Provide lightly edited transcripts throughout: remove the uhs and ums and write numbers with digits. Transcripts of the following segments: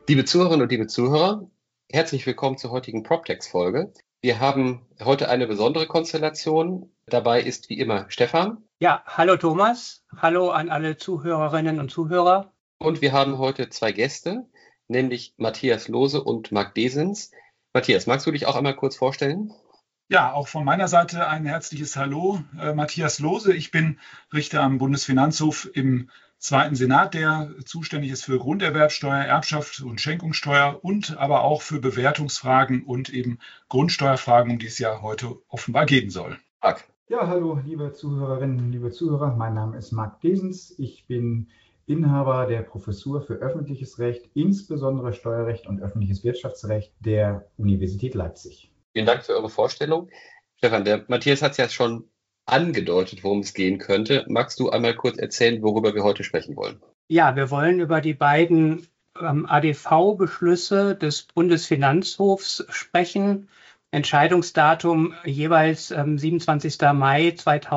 Liebe Zuhörerinnen und liebe Zuhörer, herzlich willkommen zur heutigen PropTex-Folge. Wir haben heute eine besondere Konstellation. Dabei ist wie immer Stefan Ja, hallo Thomas, hallo an alle Zuhörerinnen und Zuhörer. und wir haben heute zwei Gäste, nämlich Matthias Lohse und Marc Desens. Matthias, magst du dich auch einmal kurz vorstellen? Ja, auch von meiner Seite ein herzliches Hallo. Matthias Lohse, ich bin Richter am Bundesfinanzhof im Zweiten Senat, der zuständig ist für Grunderwerbsteuer, Erbschaft und Schenkungssteuer und aber auch für Bewertungsfragen und eben Grundsteuerfragen, um die es ja heute offenbar gehen soll. Marc. Ja, hallo, liebe Zuhörerinnen, liebe Zuhörer. Mein Name ist Marc Desens. Ich bin Inhaber der Professur für öffentliches Recht, insbesondere Steuerrecht und öffentliches Wirtschaftsrecht der Universität Leipzig. Vielen Dank für eure Vorstellung. Stefan, der Matthias hat es ja schon angedeutet, worum es gehen könnte. Magst du einmal kurz erzählen, worüber wir heute sprechen wollen? Ja, wir wollen über die beiden ADV-Beschlüsse des Bundesfinanzhofs sprechen. Entscheidungsdatum jeweils 27. Mai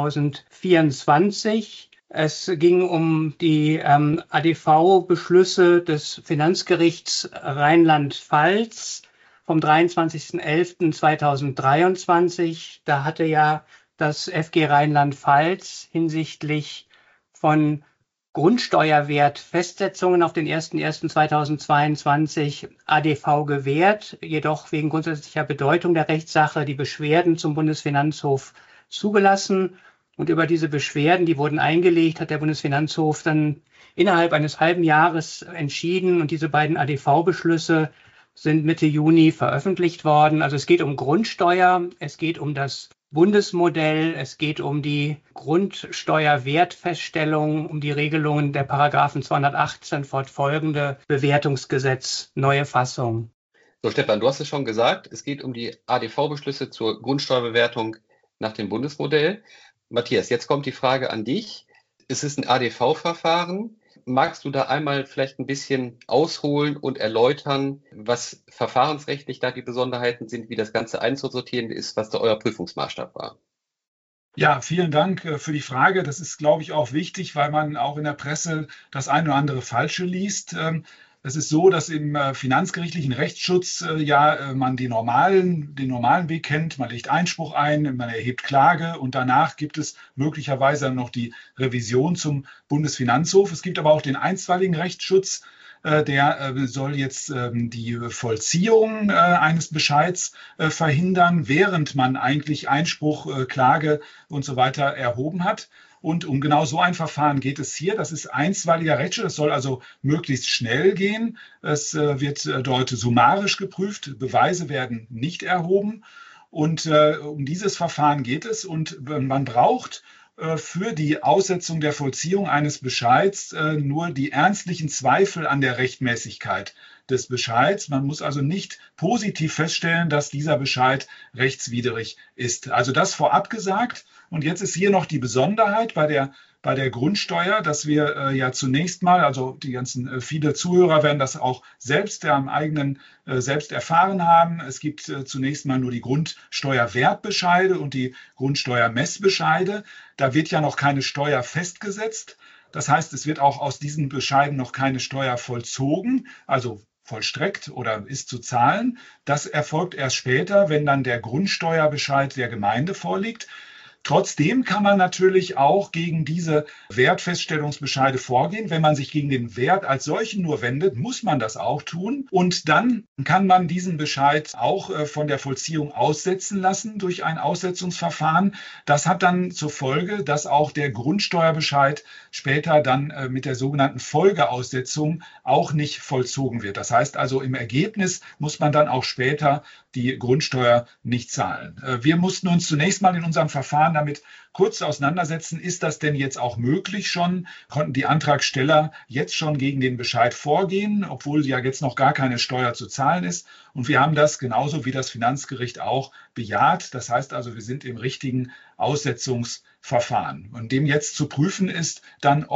2024. Es ging um die ADV-Beschlüsse des Finanzgerichts Rheinland-Pfalz vom 23.11.2023. Da hatte ja das FG Rheinland-Pfalz hinsichtlich von Grundsteuerwertfestsetzungen auf den 01.01.2022 ADV gewährt, jedoch wegen grundsätzlicher Bedeutung der Rechtssache die Beschwerden zum Bundesfinanzhof zugelassen. Und über diese Beschwerden, die wurden eingelegt, hat der Bundesfinanzhof dann innerhalb eines halben Jahres entschieden. Und diese beiden ADV-Beschlüsse sind Mitte Juni veröffentlicht worden. Also es geht um Grundsteuer, es geht um das Bundesmodell, es geht um die Grundsteuerwertfeststellung, um die Regelungen der Paragraphen 218 fortfolgende Bewertungsgesetz, neue Fassung. So, Stefan, du hast es schon gesagt, es geht um die ADV-Beschlüsse zur Grundsteuerbewertung nach dem Bundesmodell. Matthias, jetzt kommt die Frage an dich. Es ist ein ADV-Verfahren. Magst du da einmal vielleicht ein bisschen ausholen und erläutern, was verfahrensrechtlich da die Besonderheiten sind, wie das Ganze einzusortieren ist, was da euer Prüfungsmaßstab war? Ja, vielen Dank für die Frage. Das ist, glaube ich, auch wichtig, weil man auch in der Presse das eine oder andere Falsche liest. Es ist so, dass im finanzgerichtlichen Rechtsschutz man den normalen Weg kennt. Man legt Einspruch ein, man erhebt Klage und danach gibt es möglicherweise noch die Revision zum Bundesfinanzhof. Es gibt aber auch den einstweiligen Rechtsschutz. Der soll jetzt die Vollziehung eines Bescheids verhindern, während man eigentlich Einspruch, Klage und so weiter erhoben hat. Und um genau so ein Verfahren geht es hier. Das ist einstweiliger Rechtsschutz. Das soll also möglichst schnell gehen. Es wird dort summarisch geprüft. Beweise werden nicht erhoben. Und um dieses Verfahren geht es. Und man braucht für die Aussetzung der Vollziehung eines Bescheids nur die ernstlichen Zweifel an der Rechtmäßigkeit des Bescheids. Man muss also nicht positiv feststellen, dass dieser Bescheid rechtswidrig ist. Also das vorab gesagt. Und jetzt ist hier noch die Besonderheit bei der Grundsteuer, dass wir ja zunächst mal, also die ganzen viele Zuhörer werden das auch selbst am eigenen selbst erfahren haben. Es gibt zunächst mal nur die Grundsteuerwertbescheide und die Grundsteuermessbescheide. Da wird ja noch keine Steuer festgesetzt. Das heißt, es wird auch aus diesen Bescheiden noch keine Steuer vollzogen, also vollstreckt oder ist zu zahlen. Das erfolgt erst später, wenn dann der Grundsteuerbescheid der Gemeinde vorliegt. Trotzdem kann man natürlich auch gegen diese Wertfeststellungsbescheide vorgehen. Wenn man sich gegen den Wert als solchen nur wendet, muss man das auch tun. Und dann kann man diesen Bescheid auch von der Vollziehung aussetzen lassen durch ein Aussetzungsverfahren. Das hat dann zur Folge, dass auch der Grundsteuerbescheid später dann mit der sogenannten Folgeaussetzung auch nicht vollzogen wird. Das heißt also, im Ergebnis muss man dann auch später die Grundsteuer nicht zahlen. Wir mussten uns zunächst mal in unserem Verfahren damit kurz auseinandersetzen, ist das denn jetzt auch möglich schon? Konnten die Antragsteller jetzt schon gegen den Bescheid vorgehen, obwohl ja jetzt noch gar keine Steuer zu zahlen ist? Und wir haben das genauso wie das Finanzgericht auch bejaht. Das heißt also, wir sind im richtigen Aussetzungsverfahren. Und dem jetzt zu prüfen ist dann, ob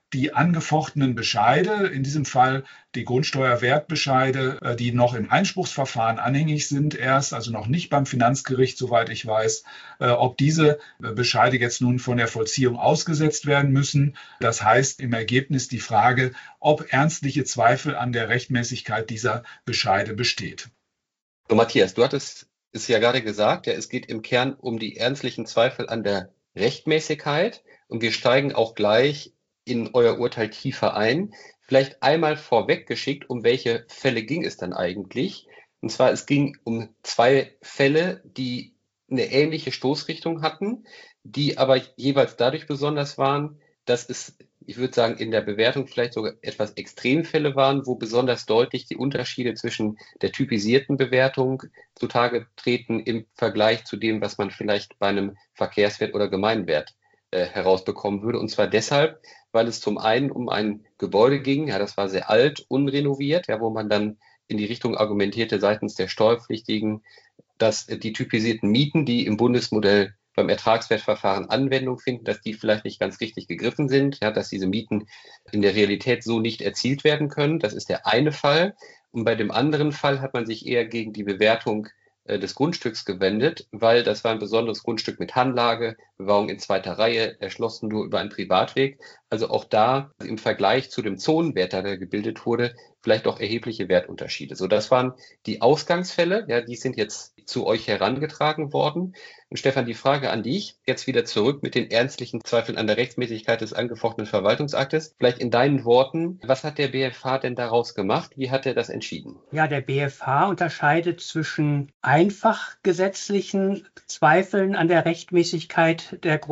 die angefochtenen Bescheide, in diesem Fall die Grundsteuerwertbescheide, die noch im Einspruchsverfahren anhängig sind erst, also noch nicht beim Finanzgericht, soweit ich weiß, ob diese Bescheide jetzt nun von der Vollziehung ausgesetzt werden müssen. Das heißt im Ergebnis die Frage, ob ernstliche Zweifel an der Rechtmäßigkeit dieser Bescheide besteht. So, Matthias, du hattest es ja gerade gesagt, ja, es geht im Kern um die ernstlichen Zweifel an der Rechtmäßigkeit und wir steigen auch gleich in euer Urteil tiefer ein. Vielleicht einmal vorweggeschickt, um welche Fälle ging es dann eigentlich? Und zwar, es ging um 2 Fälle, die eine ähnliche Stoßrichtung hatten, die aber jeweils dadurch besonders waren, dass es, ich würde sagen, in der Bewertung vielleicht sogar etwas Extremfälle waren, wo besonders deutlich die Unterschiede zwischen der typisierten Bewertung zutage treten im Vergleich zu dem, was man vielleicht bei einem Verkehrswert oder Gemeinwert herausbekommen würde. Und zwar deshalb, weil es zum einen um ein Gebäude ging, ja, das war sehr alt, unrenoviert, ja, wo man dann in die Richtung argumentierte seitens der Steuerpflichtigen, dass die typisierten Mieten, die im Bundesmodell beim Ertragswertverfahren Anwendung finden, dass die vielleicht nicht ganz richtig gegriffen sind, ja, dass diese Mieten in der Realität so nicht erzielt werden können. Das ist der eine Fall. Und bei dem anderen Fall hat man sich eher gegen die Bewertung des Grundstücks gewendet, weil das war ein besonderes Grundstück mit Hanglage, Bebauung in zweiter Reihe, erschlossen nur über einen Privatweg. Also auch da im Vergleich zu dem Zonenwert, der gebildet wurde, vielleicht auch erhebliche Wertunterschiede. So, das waren die Ausgangsfälle, ja, die sind jetzt zu euch herangetragen worden. Und Stefan, die Frage an dich, jetzt wieder zurück mit den ernstlichen Zweifeln an der Rechtmäßigkeit des angefochtenen Verwaltungsaktes. Vielleicht in deinen Worten, was hat der BfH denn daraus gemacht? Wie hat er das entschieden? Ja, der BfH unterscheidet zwischen einfach gesetzlichen Zweifeln an der Rechtmäßigkeit der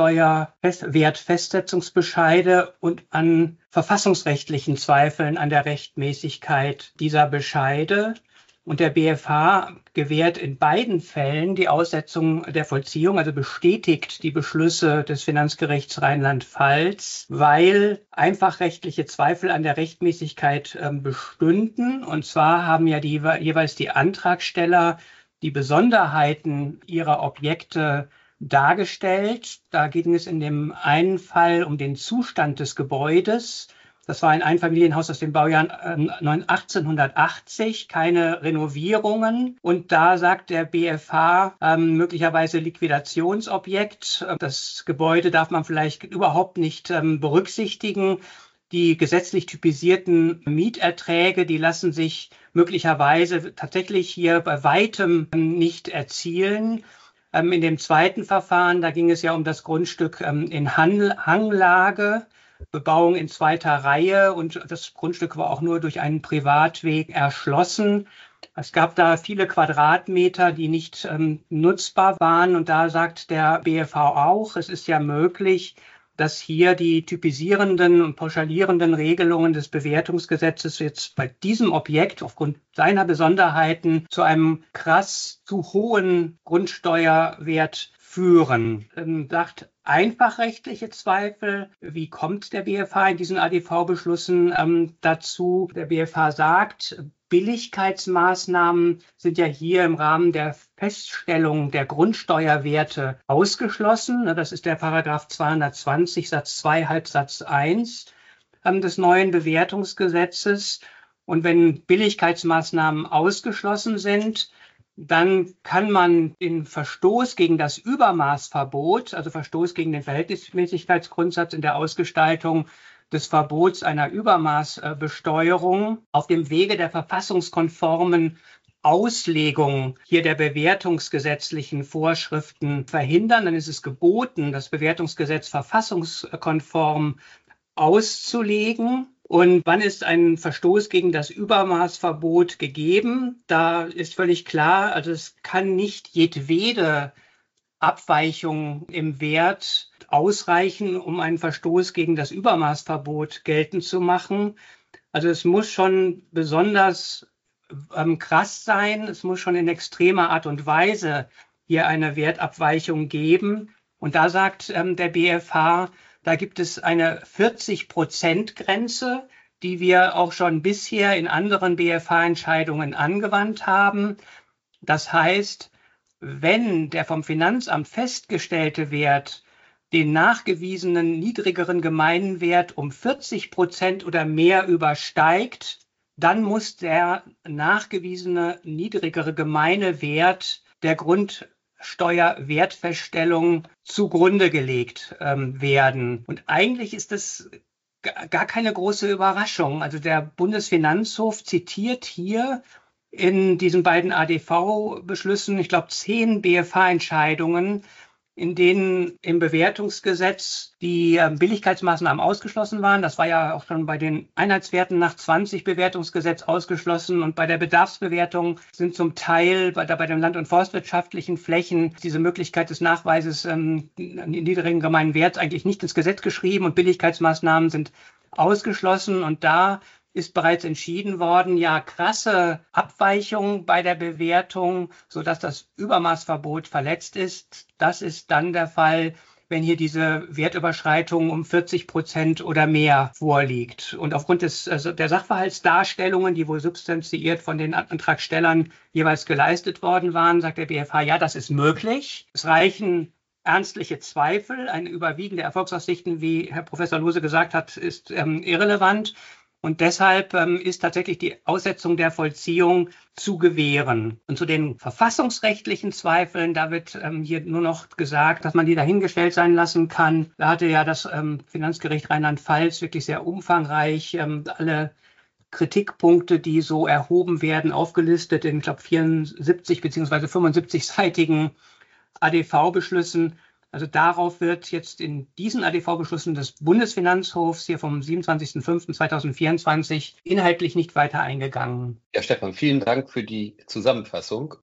Grundsteuerwertfestsetzungsbescheide und an verfassungsrechtlichen Zweifeln an der Rechtmäßigkeit dieser Bescheide. Und der BfH gewährt in beiden Fällen die Aussetzung der Vollziehung, also bestätigt die Beschlüsse des Finanzgerichts Rheinland-Pfalz, weil einfach rechtliche Zweifel an der Rechtmäßigkeit bestünden. Und zwar haben ja jeweils die Antragsteller die Besonderheiten ihrer Objekte dargestellt. Da ging es in dem einen Fall um den Zustand des Gebäudes. Das war ein Einfamilienhaus aus dem Baujahr 1880, keine Renovierungen. Und da sagt der BfH möglicherweise Liquidationsobjekt. Das Gebäude darf man vielleicht überhaupt nicht berücksichtigen. Die gesetzlich typisierten Mieterträge, die lassen sich möglicherweise tatsächlich hier bei weitem nicht erzielen. In dem zweiten Verfahren, da ging es ja um das Grundstück in Hanglage, Bebauung in zweiter Reihe und das Grundstück war auch nur durch einen Privatweg erschlossen. Es gab da viele Quadratmeter, die nicht nutzbar waren und da sagt der BfH auch, es ist ja möglich, dass hier die typisierenden und pauschalierenden Regelungen des Bewertungsgesetzes jetzt bei diesem Objekt aufgrund seiner Besonderheiten zu einem krass zu hohen Grundsteuerwert führen. Sagt einfach rechtliche Zweifel. Wie kommt der BfH in diesen ADV-Beschlüssen dazu? Der BfH sagt, Billigkeitsmaßnahmen sind ja hier im Rahmen der Feststellung der Grundsteuerwerte ausgeschlossen. Das ist der Paragraph 220 Satz 2 Halbsatz 1 des neuen Bewertungsgesetzes. Und wenn Billigkeitsmaßnahmen ausgeschlossen sind, dann kann man den Verstoß gegen das Übermaßverbot, also Verstoß gegen den Verhältnismäßigkeitsgrundsatz in der Ausgestaltung des Verbots einer Übermaßbesteuerung auf dem Wege der verfassungskonformen Auslegung hier der bewertungsgesetzlichen Vorschriften verhindern. Dann ist es geboten, das Bewertungsgesetz verfassungskonform auszulegen. Und wann ist ein Verstoß gegen das Übermaßverbot gegeben? Da ist völlig klar, also es kann nicht jedwede Abweichung im Wert ausreichen, um einen Verstoß gegen das Übermaßverbot geltend zu machen. Also es muss schon besonders krass sein, es muss schon in extremer Art und Weise hier eine Wertabweichung geben. Und da sagt der BfH, da gibt es eine 40%-Grenze, die wir auch schon bisher in anderen BfH-Entscheidungen angewandt haben. Das heißt, wenn der vom Finanzamt festgestellte Wert den nachgewiesenen niedrigeren Gemeinwert um 40% oder mehr übersteigt, dann muss der nachgewiesene niedrigere Gemeinwert der Grundsteuerwertfeststellung zugrunde gelegt werden. Und eigentlich ist das gar keine große Überraschung. Also der Bundesfinanzhof zitiert hier in diesen beiden ADV-Beschlüssen, ich glaube, 10 BFH-Entscheidungen, in denen im Bewertungsgesetz die Billigkeitsmaßnahmen ausgeschlossen waren. Das war ja auch schon bei den Einheitswerten nach 20 Bewertungsgesetz ausgeschlossen. Und bei der Bedarfsbewertung sind zum Teil bei den land- und forstwirtschaftlichen Flächen diese Möglichkeit des Nachweises niedrigen gemeinen Werts eigentlich nicht ins Gesetz geschrieben und Billigkeitsmaßnahmen sind ausgeschlossen. Und da ist bereits entschieden worden, ja, krasse Abweichungen bei der Bewertung, sodass das Übermaßverbot verletzt ist. Das ist dann der Fall, wenn hier diese Wertüberschreitung um 40% oder mehr vorliegt. Und aufgrund der Sachverhaltsdarstellungen, die wohl substanziiert von den Antragstellern jeweils geleistet worden waren, sagt der BFH, ja, das ist möglich. Es reichen ernstliche Zweifel. Eine überwiegende Erfolgsaussichten, wie Herr Professor Lohse gesagt hat, ist irrelevant. Und deshalb ist tatsächlich die Aussetzung der Vollziehung zu gewähren. Und zu den verfassungsrechtlichen Zweifeln, da wird hier nur noch gesagt, dass man die dahingestellt sein lassen kann. Da hatte ja das Finanzgericht Rheinland-Pfalz wirklich sehr umfangreich alle Kritikpunkte, die so erhoben werden, aufgelistet in, ich glaube, 74 bzw. 75-seitigen ADV-Beschlüssen. Also darauf wird jetzt in diesen ADV-Beschlüssen des Bundesfinanzhofs hier vom 27.05.2024 inhaltlich nicht weiter eingegangen. Ja, Stefan, vielen Dank für die Zusammenfassung.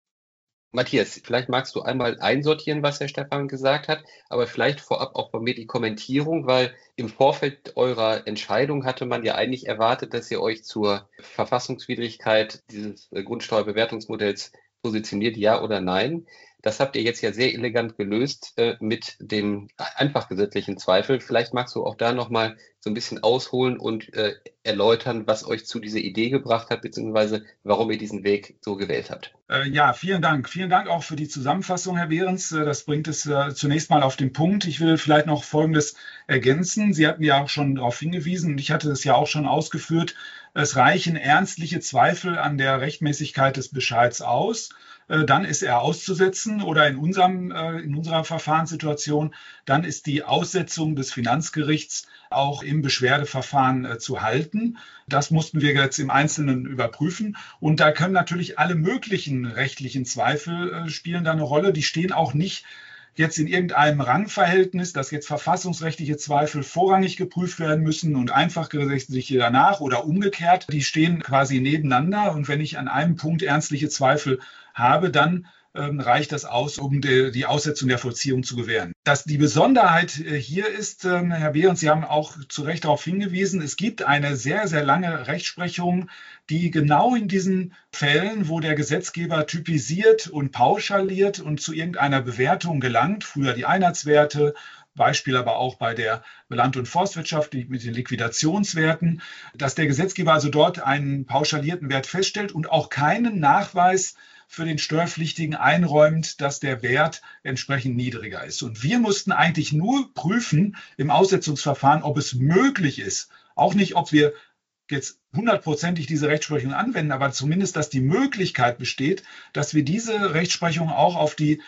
Matthias, vielleicht magst du einmal einsortieren, was Herr Stefan gesagt hat, aber vielleicht vorab auch bei mir die Kommentierung, weil im Vorfeld eurer Entscheidung hatte man ja eigentlich erwartet, dass ihr euch zur Verfassungswidrigkeit dieses Grundsteuerbewertungsmodells positioniert, ja oder nein. Das habt ihr jetzt ja sehr elegant gelöst mit dem einfach gesetzlichen Zweifel. Vielleicht magst du auch da nochmal so ein bisschen ausholen und erläutern, was euch zu dieser Idee gebracht hat, beziehungsweise warum ihr diesen Weg so gewählt habt. Ja, vielen Dank. Vielen Dank auch für die Zusammenfassung, Herr Behrens. Das bringt es zunächst mal auf den Punkt. Ich will vielleicht noch Folgendes ergänzen. Sie hatten ja auch schon darauf hingewiesen und ich hatte es ja auch schon ausgeführt. Es reichen ernstliche Zweifel an der Rechtmäßigkeit des Bescheids aus. Dann ist er auszusetzen oder in unserer Verfahrenssituation, dann ist die Aussetzung des Finanzgerichts auch im Beschwerdeverfahren zu halten. Das mussten wir jetzt im Einzelnen überprüfen. Und da können natürlich alle möglichen rechtlichen Zweifel spielen da eine Rolle. Die stehen auch nicht jetzt in irgendeinem Rangverhältnis, dass jetzt verfassungsrechtliche Zweifel vorrangig geprüft werden müssen und einfachgesetzliche danach oder umgekehrt. Die stehen quasi nebeneinander. Und wenn ich an einem Punkt ernstliche Zweifel habe, dann reicht das aus, um die Aussetzung der Vollziehung zu gewähren. Dass die Besonderheit hier ist, Herr Behrens, Sie haben auch zu Recht darauf hingewiesen, es gibt eine sehr, sehr lange Rechtsprechung, die genau in diesen Fällen, wo der Gesetzgeber typisiert und pauschaliert und zu irgendeiner Bewertung gelangt, früher die Einheitswerte, Beispiel aber auch bei der Land- und Forstwirtschaft mit den Liquidationswerten, dass der Gesetzgeber also dort einen pauschalierten Wert feststellt und auch keinen Nachweis für den Steuerpflichtigen einräumt, dass der Wert entsprechend niedriger ist. Und wir mussten eigentlich nur prüfen im Aussetzungsverfahren, ob es möglich ist, auch nicht, ob wir jetzt 100%ig diese Rechtsprechung anwenden, aber zumindest, dass die Möglichkeit besteht, dass wir diese Rechtsprechung auch auf die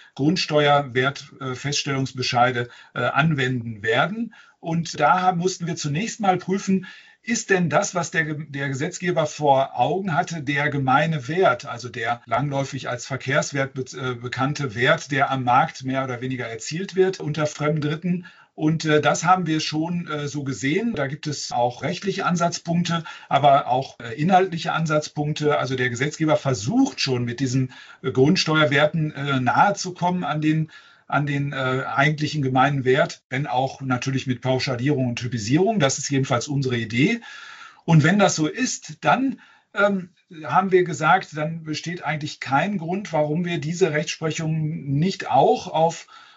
Grundsteuerwertfeststellungsbescheide anwenden werden. Und da mussten wir zunächst mal prüfen, ist denn das, was der Gesetzgeber vor Augen hatte, der gemeine Wert, also der langläufig als Verkehrswert bekannte Wert, der am Markt mehr oder weniger erzielt wird unter fremden Dritten? Und das haben wir schon so gesehen. Da gibt es auch rechtliche Ansatzpunkte, aber auch inhaltliche Ansatzpunkte. Also der Gesetzgeber versucht schon mit diesen Grundsteuerwerten nahe zu kommen an den eigentlichen gemeinen Wert, wenn auch natürlich mit Pauschalierung und Typisierung. Das ist jedenfalls unsere Idee. Und wenn das so ist, dann haben wir gesagt, dann besteht eigentlich kein Grund, warum wir diese Rechtsprechung nicht auch auf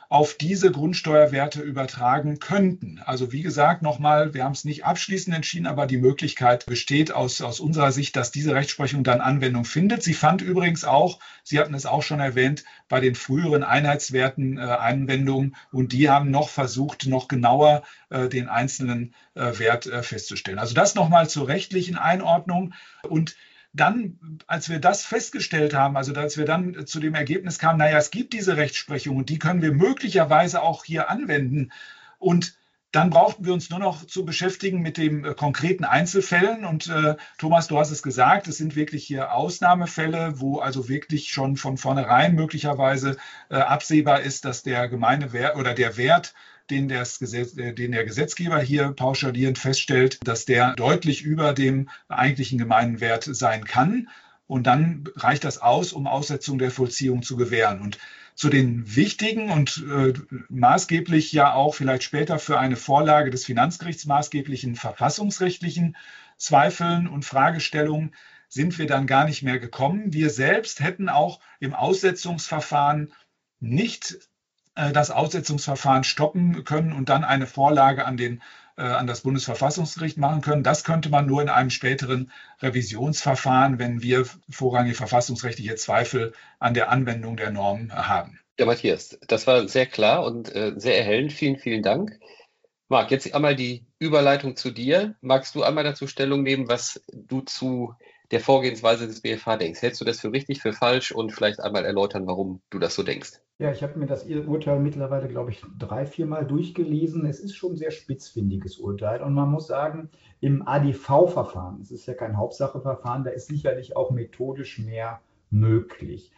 auf diese Grundsteuerwerte übertragen könnten. Also wie gesagt, nochmal, wir haben es nicht abschließend entschieden, aber die Möglichkeit besteht aus unserer Sicht, dass diese Rechtsprechung dann Anwendung findet. Sie fand übrigens auch, Sie hatten es auch schon erwähnt, bei den früheren Einheitswerten Anwendung, und die haben noch versucht, noch genauer den einzelnen Wert festzustellen. Also das nochmal zur rechtlichen Einordnung. Und dann, als wir das festgestellt haben, also als wir dann zu dem Ergebnis kamen, naja, es gibt diese Rechtsprechung und die können wir möglicherweise auch hier anwenden. Und dann brauchten wir uns nur noch zu beschäftigen mit den konkreten Einzelfällen. Und Thomas, du hast es gesagt, es sind wirklich hier Ausnahmefälle, wo also wirklich schon von vornherein möglicherweise absehbar ist, dass der Gemeindewert oder der Wert, den der Gesetzgeber hier pauschalierend feststellt, dass der deutlich über dem eigentlichen Gemeinwert sein kann. Und dann reicht das aus, um Aussetzung der Vollziehung zu gewähren. Und zu den wichtigen und maßgeblich ja auch vielleicht später für eine Vorlage des Finanzgerichts maßgeblichen verfassungsrechtlichen Zweifeln und Fragestellungen sind wir dann gar nicht mehr gekommen. Wir selbst hätten auch im Aussetzungsverfahren nicht das Aussetzungsverfahren stoppen können und dann eine Vorlage an das Bundesverfassungsgericht machen können. Das könnte man nur in einem späteren Revisionsverfahren, wenn wir vorrangige verfassungsrechtliche Zweifel an der Anwendung der Normen haben. Ja, Matthias, das war sehr klar und sehr erhellend. Vielen, vielen Dank. Marc, jetzt einmal die Überleitung zu dir. Magst du einmal dazu Stellung nehmen, was du zu der Vorgehensweise des BFH denkst? Hältst du das für richtig, für falsch, und vielleicht einmal erläutern, warum du das so denkst? Ja, ich habe mir das Urteil mittlerweile, glaube ich, 3-4 Mal durchgelesen. Es ist schon ein sehr spitzfindiges Urteil. Und man muss sagen, im ADV-Verfahren, es ist ja kein Hauptsacheverfahren, da ist sicherlich auch methodisch mehr möglich.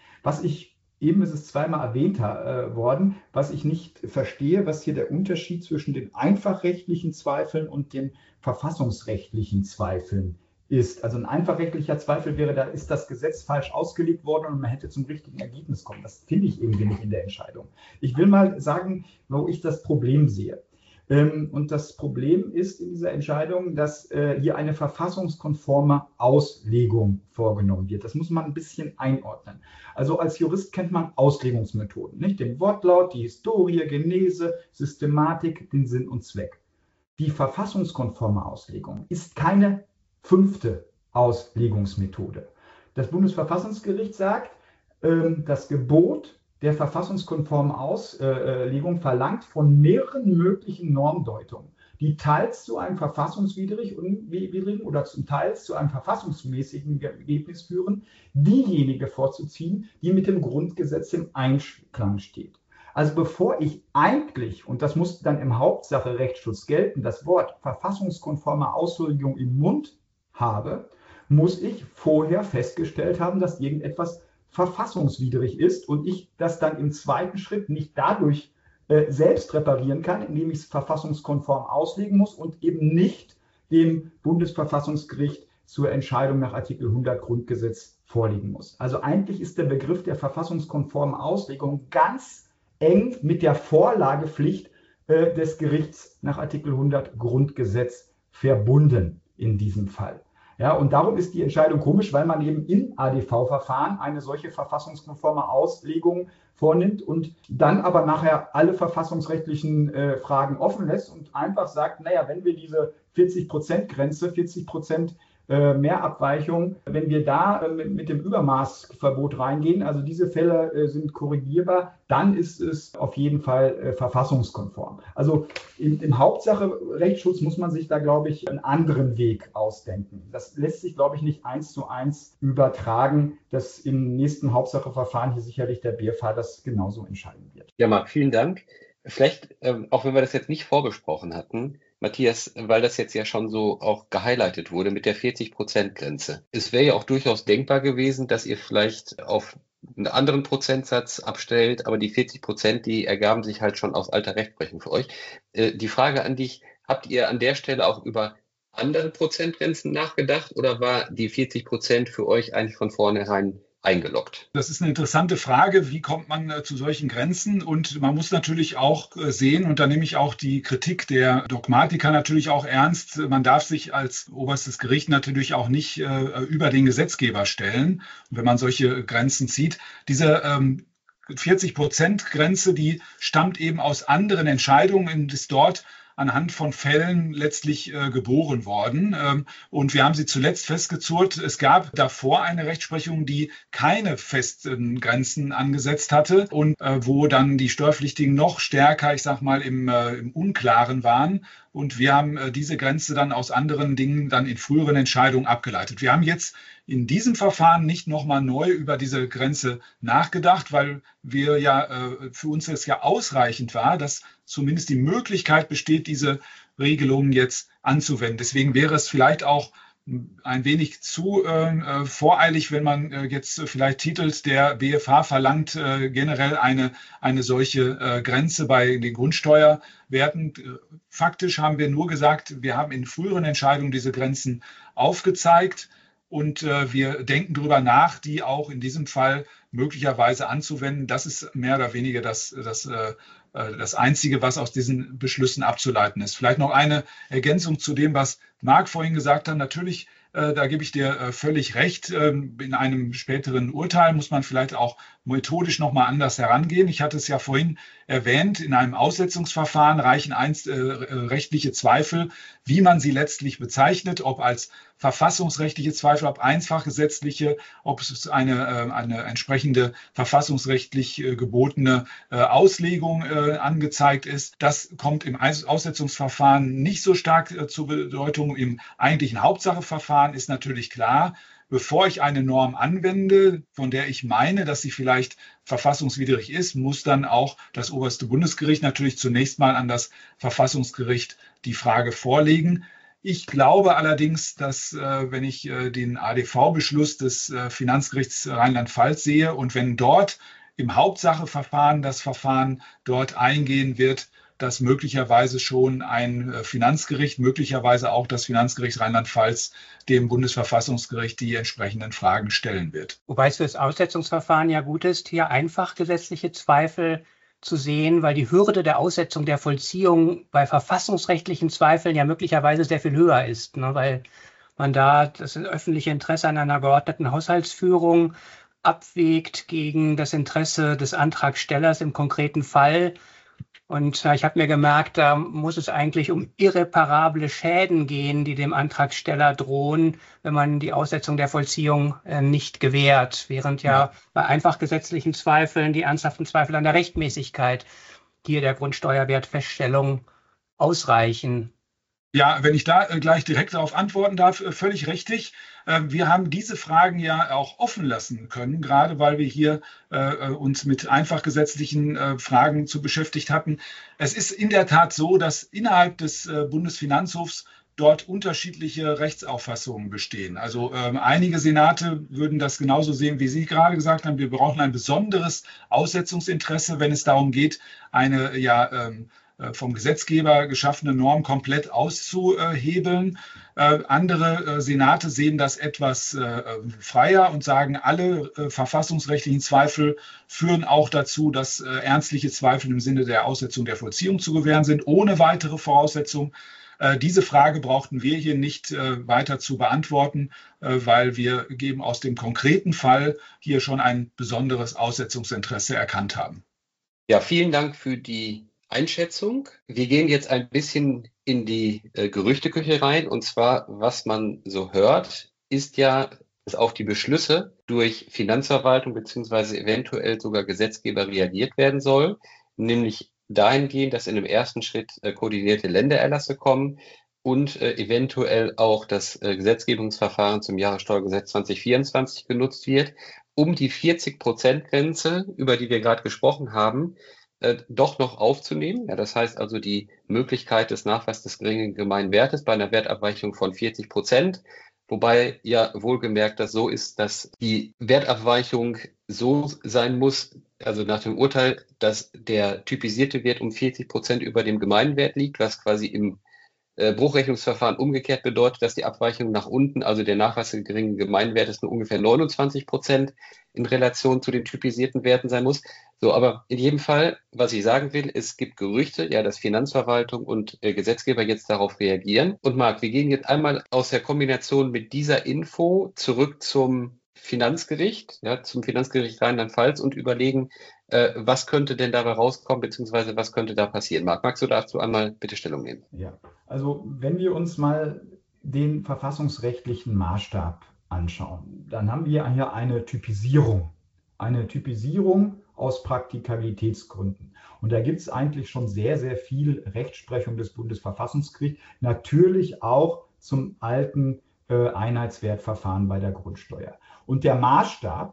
Eben ist es zweimal erwähnt worden, was ich nicht verstehe, was hier der Unterschied zwischen den einfachrechtlichen Zweifeln und den verfassungsrechtlichen Zweifeln ist. Also ein einfachrechtlicher Zweifel wäre, da ist das Gesetz falsch ausgelegt worden und man hätte zum richtigen Ergebnis kommen. Das finde ich irgendwie nicht in der Entscheidung. Ich will mal sagen, wo ich das Problem sehe. Und das Problem ist in dieser Entscheidung, dass hier eine verfassungskonforme Auslegung vorgenommen wird. Das muss man ein bisschen einordnen. Also als Jurist kennt man Auslegungsmethoden, nicht? Den Wortlaut, die Historie, Genese, Systematik, den Sinn und Zweck. Die verfassungskonforme Auslegung ist keine 5. Auslegungsmethode. Das Bundesverfassungsgericht sagt, das Gebot der verfassungskonformen Auslegung verlangt von mehreren möglichen Normdeutungen, die teils zu einem verfassungswidrigen oder zum Teils zu einem verfassungsmäßigen Ergebnis führen, diejenige vorzuziehen, die mit dem Grundgesetz im Einklang steht. Also bevor ich eigentlich, und das muss dann im Hauptsache-Rechtsschutz gelten, das Wort verfassungskonforme Auslegung im Mund habe, muss ich vorher festgestellt haben, dass irgendetwas verfassungswidrig ist und ich das dann im zweiten Schritt nicht dadurch selbst reparieren kann, indem ich es verfassungskonform auslegen muss und eben nicht dem Bundesverfassungsgericht zur Entscheidung nach Artikel 100 Grundgesetz vorlegen muss. Also eigentlich ist der Begriff der verfassungskonformen Auslegung ganz eng mit der Vorlagepflicht des Gerichts nach Artikel 100 Grundgesetz verbunden in diesem Fall. Ja, und darum ist die Entscheidung komisch, weil man eben im ADV-Verfahren eine solche verfassungskonforme Auslegung vornimmt und dann aber nachher alle verfassungsrechtlichen Fragen offen lässt und einfach sagt, naja, wenn wir diese 40%-Grenze, 40% Mehrabweichung, wenn wir da mit dem Übermaßverbot reingehen, also diese Fälle sind korrigierbar, dann ist es auf jeden Fall verfassungskonform. Also im Hauptsache-Rechtsschutz muss man sich da, glaube ich, einen anderen Weg ausdenken. Das lässt sich, glaube ich, nicht 1:1 übertragen, dass im nächsten Hauptsache-Verfahren hier sicherlich der BFH das genauso entscheiden wird. Ja, Marc, vielen Dank. Vielleicht, auch wenn wir das jetzt nicht vorbesprochen hatten, Matthias, weil das jetzt ja schon so auch gehighlightet wurde mit der 40%-Grenze. Es wäre ja auch durchaus denkbar gewesen, dass ihr vielleicht auf einen anderen Prozentsatz abstellt, aber die 40%, die ergaben sich halt schon aus alter Rechtsprechung für euch. Die Frage an dich, habt ihr an der Stelle auch über andere Prozentgrenzen nachgedacht oder war die 40% für euch eigentlich von vornherein eingeloggt? Das ist eine interessante Frage. Wie kommt man zu solchen Grenzen? Und man muss natürlich auch sehen, und da nehme ich auch die Kritik der Dogmatiker natürlich auch ernst, man darf sich als oberstes Gericht natürlich auch nicht über den Gesetzgeber stellen, wenn man solche Grenzen zieht. Diese 40%-Grenze, die stammt eben aus anderen Entscheidungen und ist dort anhand von Fällen letztlich geboren worden. Und wir haben sie zuletzt festgezurrt. Es gab davor eine Rechtsprechung, die keine festen Grenzen angesetzt hatte und wo dann die Steuerpflichtigen noch stärker, ich sag mal, im Unklaren waren. Und wir haben diese Grenze dann aus anderen Dingen dann in früheren Entscheidungen abgeleitet. Wir haben jetzt in diesem Verfahren nicht nochmal neu über diese Grenze nachgedacht, weil wir für uns es ja ausreichend war, dass zumindest die Möglichkeit besteht, diese Regelungen jetzt anzuwenden. Deswegen wäre es vielleicht auch ein wenig zu voreilig, wenn man jetzt vielleicht titelt, der BfH verlangt generell eine solche Grenze bei den Grundsteuerwerten. Faktisch haben wir nur gesagt, wir haben in früheren Entscheidungen diese Grenzen aufgezeigt und wir denken darüber nach, die auch in diesem Fall möglicherweise anzuwenden. Das ist mehr oder weniger das Einzige, was aus diesen Beschlüssen abzuleiten ist. Vielleicht noch eine Ergänzung zu dem, was Marc vorhin gesagt hat. Natürlich, da gebe ich dir völlig recht. In einem späteren Urteil muss man vielleicht auch methodisch nochmal anders herangehen. Ich hatte es ja vorhin erwähnt, in einem Aussetzungsverfahren reichen rechtliche Zweifel, wie man sie letztlich bezeichnet, ob als verfassungsrechtliche Zweifel, ob einfachgesetzliche, ob es eine entsprechende verfassungsrechtlich gebotene Auslegung angezeigt ist. Das kommt im Aussetzungsverfahren nicht so stark zur Bedeutung. Im eigentlichen Hauptsacheverfahren ist natürlich klar, bevor ich eine Norm anwende, von der ich meine, dass sie vielleicht verfassungswidrig ist, muss dann auch das oberste Bundesgericht natürlich zunächst mal an das Verfassungsgericht die Frage vorlegen. Ich glaube allerdings, dass wenn ich den ADV-Beschluss des Finanzgerichts Rheinland-Pfalz sehe und wenn dort im Hauptsacheverfahren das Verfahren dort eingehen wird, dass möglicherweise schon ein Finanzgericht, möglicherweise auch das Finanzgericht Rheinland-Pfalz dem Bundesverfassungsgericht die entsprechenden Fragen stellen wird. Wobei es für das Aussetzungsverfahren ja gut ist, hier einfach gesetzliche Zweifel zu sehen, weil die Hürde der Aussetzung der Vollziehung bei verfassungsrechtlichen Zweifeln ja möglicherweise sehr viel höher ist, ne, weil man da das öffentliche Interesse an einer geordneten Haushaltsführung abwägt gegen das Interesse des Antragstellers im konkreten Fall. Und ich habe mir gemerkt, da muss es eigentlich um irreparable Schäden gehen, die dem Antragsteller drohen, wenn man die Aussetzung der Vollziehung nicht gewährt, während ja bei einfach gesetzlichen Zweifeln die ernsthaften Zweifel an der Rechtmäßigkeit hier der Grundsteuerwertfeststellung ausreichen. Ja, wenn ich da gleich direkt darauf antworten darf, völlig richtig. Wir haben diese Fragen ja auch offen lassen können, gerade weil wir hier uns mit einfach gesetzlichen Fragen zu beschäftigt hatten. Es ist in der Tat so, dass innerhalb des Bundesfinanzhofs dort unterschiedliche Rechtsauffassungen bestehen. Also einige Senate würden das genauso sehen, wie Sie gerade gesagt haben. Wir brauchen ein besonderes Aussetzungsinteresse, wenn es darum geht, eine vom Gesetzgeber geschaffene Norm komplett auszuhebeln. Andere Senate sehen das etwas freier und sagen, alle verfassungsrechtlichen Zweifel führen auch dazu, dass ernstliche Zweifel im Sinne der Aussetzung der Vollziehung zu gewähren sind, ohne weitere Voraussetzung. Diese Frage brauchten wir hier nicht weiter zu beantworten, weil wir geben aus dem konkreten Fall hier schon ein besonderes Aussetzungsinteresse erkannt haben. Ja, vielen Dank für die Einschätzung. Wir gehen jetzt ein bisschen in die Gerüchteküche rein. Und zwar, was man so hört, ist ja, dass auf die Beschlüsse durch Finanzverwaltung beziehungsweise eventuell sogar Gesetzgeber reagiert werden soll. Nämlich dahingehend, dass in dem ersten Schritt koordinierte Ländererlasse kommen und eventuell auch das Gesetzgebungsverfahren zum Jahressteuergesetz 2024 genutzt wird, um die 40%-Grenze, über die wir gerade gesprochen haben, doch noch aufzunehmen. Ja, das heißt also die Möglichkeit des Nachweises des geringen Gemeinwertes bei einer Wertabweichung von 40%, wobei ja wohlgemerkt das so ist, dass die Wertabweichung so sein muss, also nach dem Urteil, dass der typisierte Wert um 40% über dem Gemeinwert liegt, was quasi im Bruchrechnungsverfahren umgekehrt bedeutet, dass die Abweichung nach unten, also der Nachweis des geringen Gemeinwertes, nur ungefähr 29% in Relation zu den typisierten Werten sein muss. So, aber in jedem Fall, was ich sagen will, es gibt Gerüchte, ja, dass Finanzverwaltung und Gesetzgeber jetzt darauf reagieren. Und Marc, wir gehen jetzt einmal aus der Kombination mit dieser Info zurück zum Finanzgericht, ja, zum Finanzgericht Rheinland-Pfalz und überlegen, was könnte denn dabei rauskommen, beziehungsweise was könnte da passieren. Marc, magst du dazu einmal bitte Stellung nehmen? Ja, also wenn wir uns mal den verfassungsrechtlichen Maßstab anschauen, dann haben wir hier eine Typisierung aus Praktikabilitätsgründen. Und da gibt es eigentlich schon sehr, sehr viel Rechtsprechung des Bundesverfassungsgerichts, natürlich auch zum alten Einheitswertverfahren bei der Grundsteuer. Und der Maßstab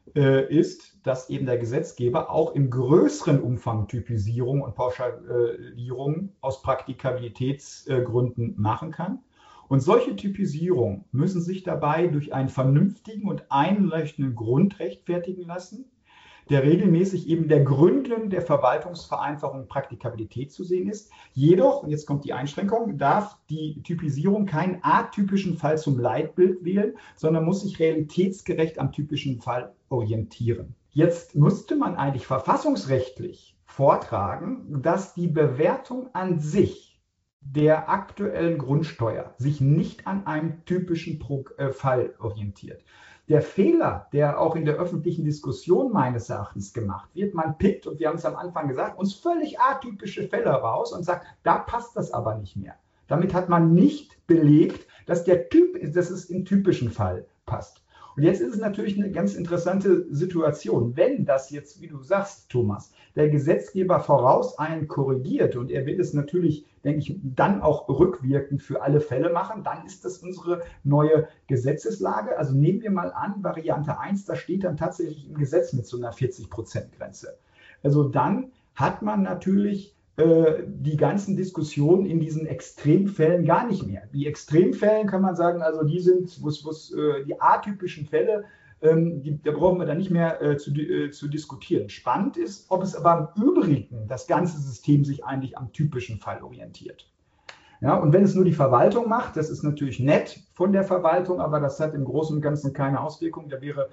ist, dass eben der Gesetzgeber auch im größeren Umfang Typisierung und Pauschalierung aus Praktikabilitätsgründen machen kann. Und solche Typisierungen müssen sich dabei durch einen vernünftigen und einleuchtenden Grund rechtfertigen lassen, der regelmäßig eben der Gründen der Verwaltungsvereinfachung und Praktikabilität zu sehen ist. Jedoch, und jetzt kommt die Einschränkung, darf die Typisierung keinen atypischen Fall zum Leitbild wählen, sondern muss sich realitätsgerecht am typischen Fall orientieren. Jetzt müsste man eigentlich verfassungsrechtlich vortragen, dass die Bewertung an sich der aktuellen Grundsteuer sich nicht an einem typischen Fall orientiert. Der Fehler, der auch in der öffentlichen Diskussion meines Erachtens gemacht wird, man pickt, und wir haben es am Anfang gesagt, uns völlig atypische Fälle raus und sagt, da passt das aber nicht mehr. Damit hat man nicht belegt, dass es im typischen Fall passt. Und jetzt ist es natürlich eine ganz interessante Situation. Wenn das jetzt, wie du sagst, Thomas, der Gesetzgeber vorauseilen korrigiert und er will es natürlich, denke ich, dann auch rückwirkend für alle Fälle machen, dann ist das unsere neue Gesetzeslage. Also nehmen wir mal an, Variante 1, da steht dann tatsächlich im Gesetz mit so einer 40%-Grenze. Also dann hat man natürlich die ganzen Diskussionen in diesen Extremfällen gar nicht mehr. Die Extremfällen kann man sagen, also die sind, die atypischen Fälle, da brauchen wir dann nicht mehr zu diskutieren. Spannend ist, ob es aber im Übrigen das ganze System sich eigentlich am typischen Fall orientiert. Ja, und wenn es nur die Verwaltung macht, das ist natürlich nett von der Verwaltung, aber das hat im Großen und Ganzen keine Auswirkung. Da wäre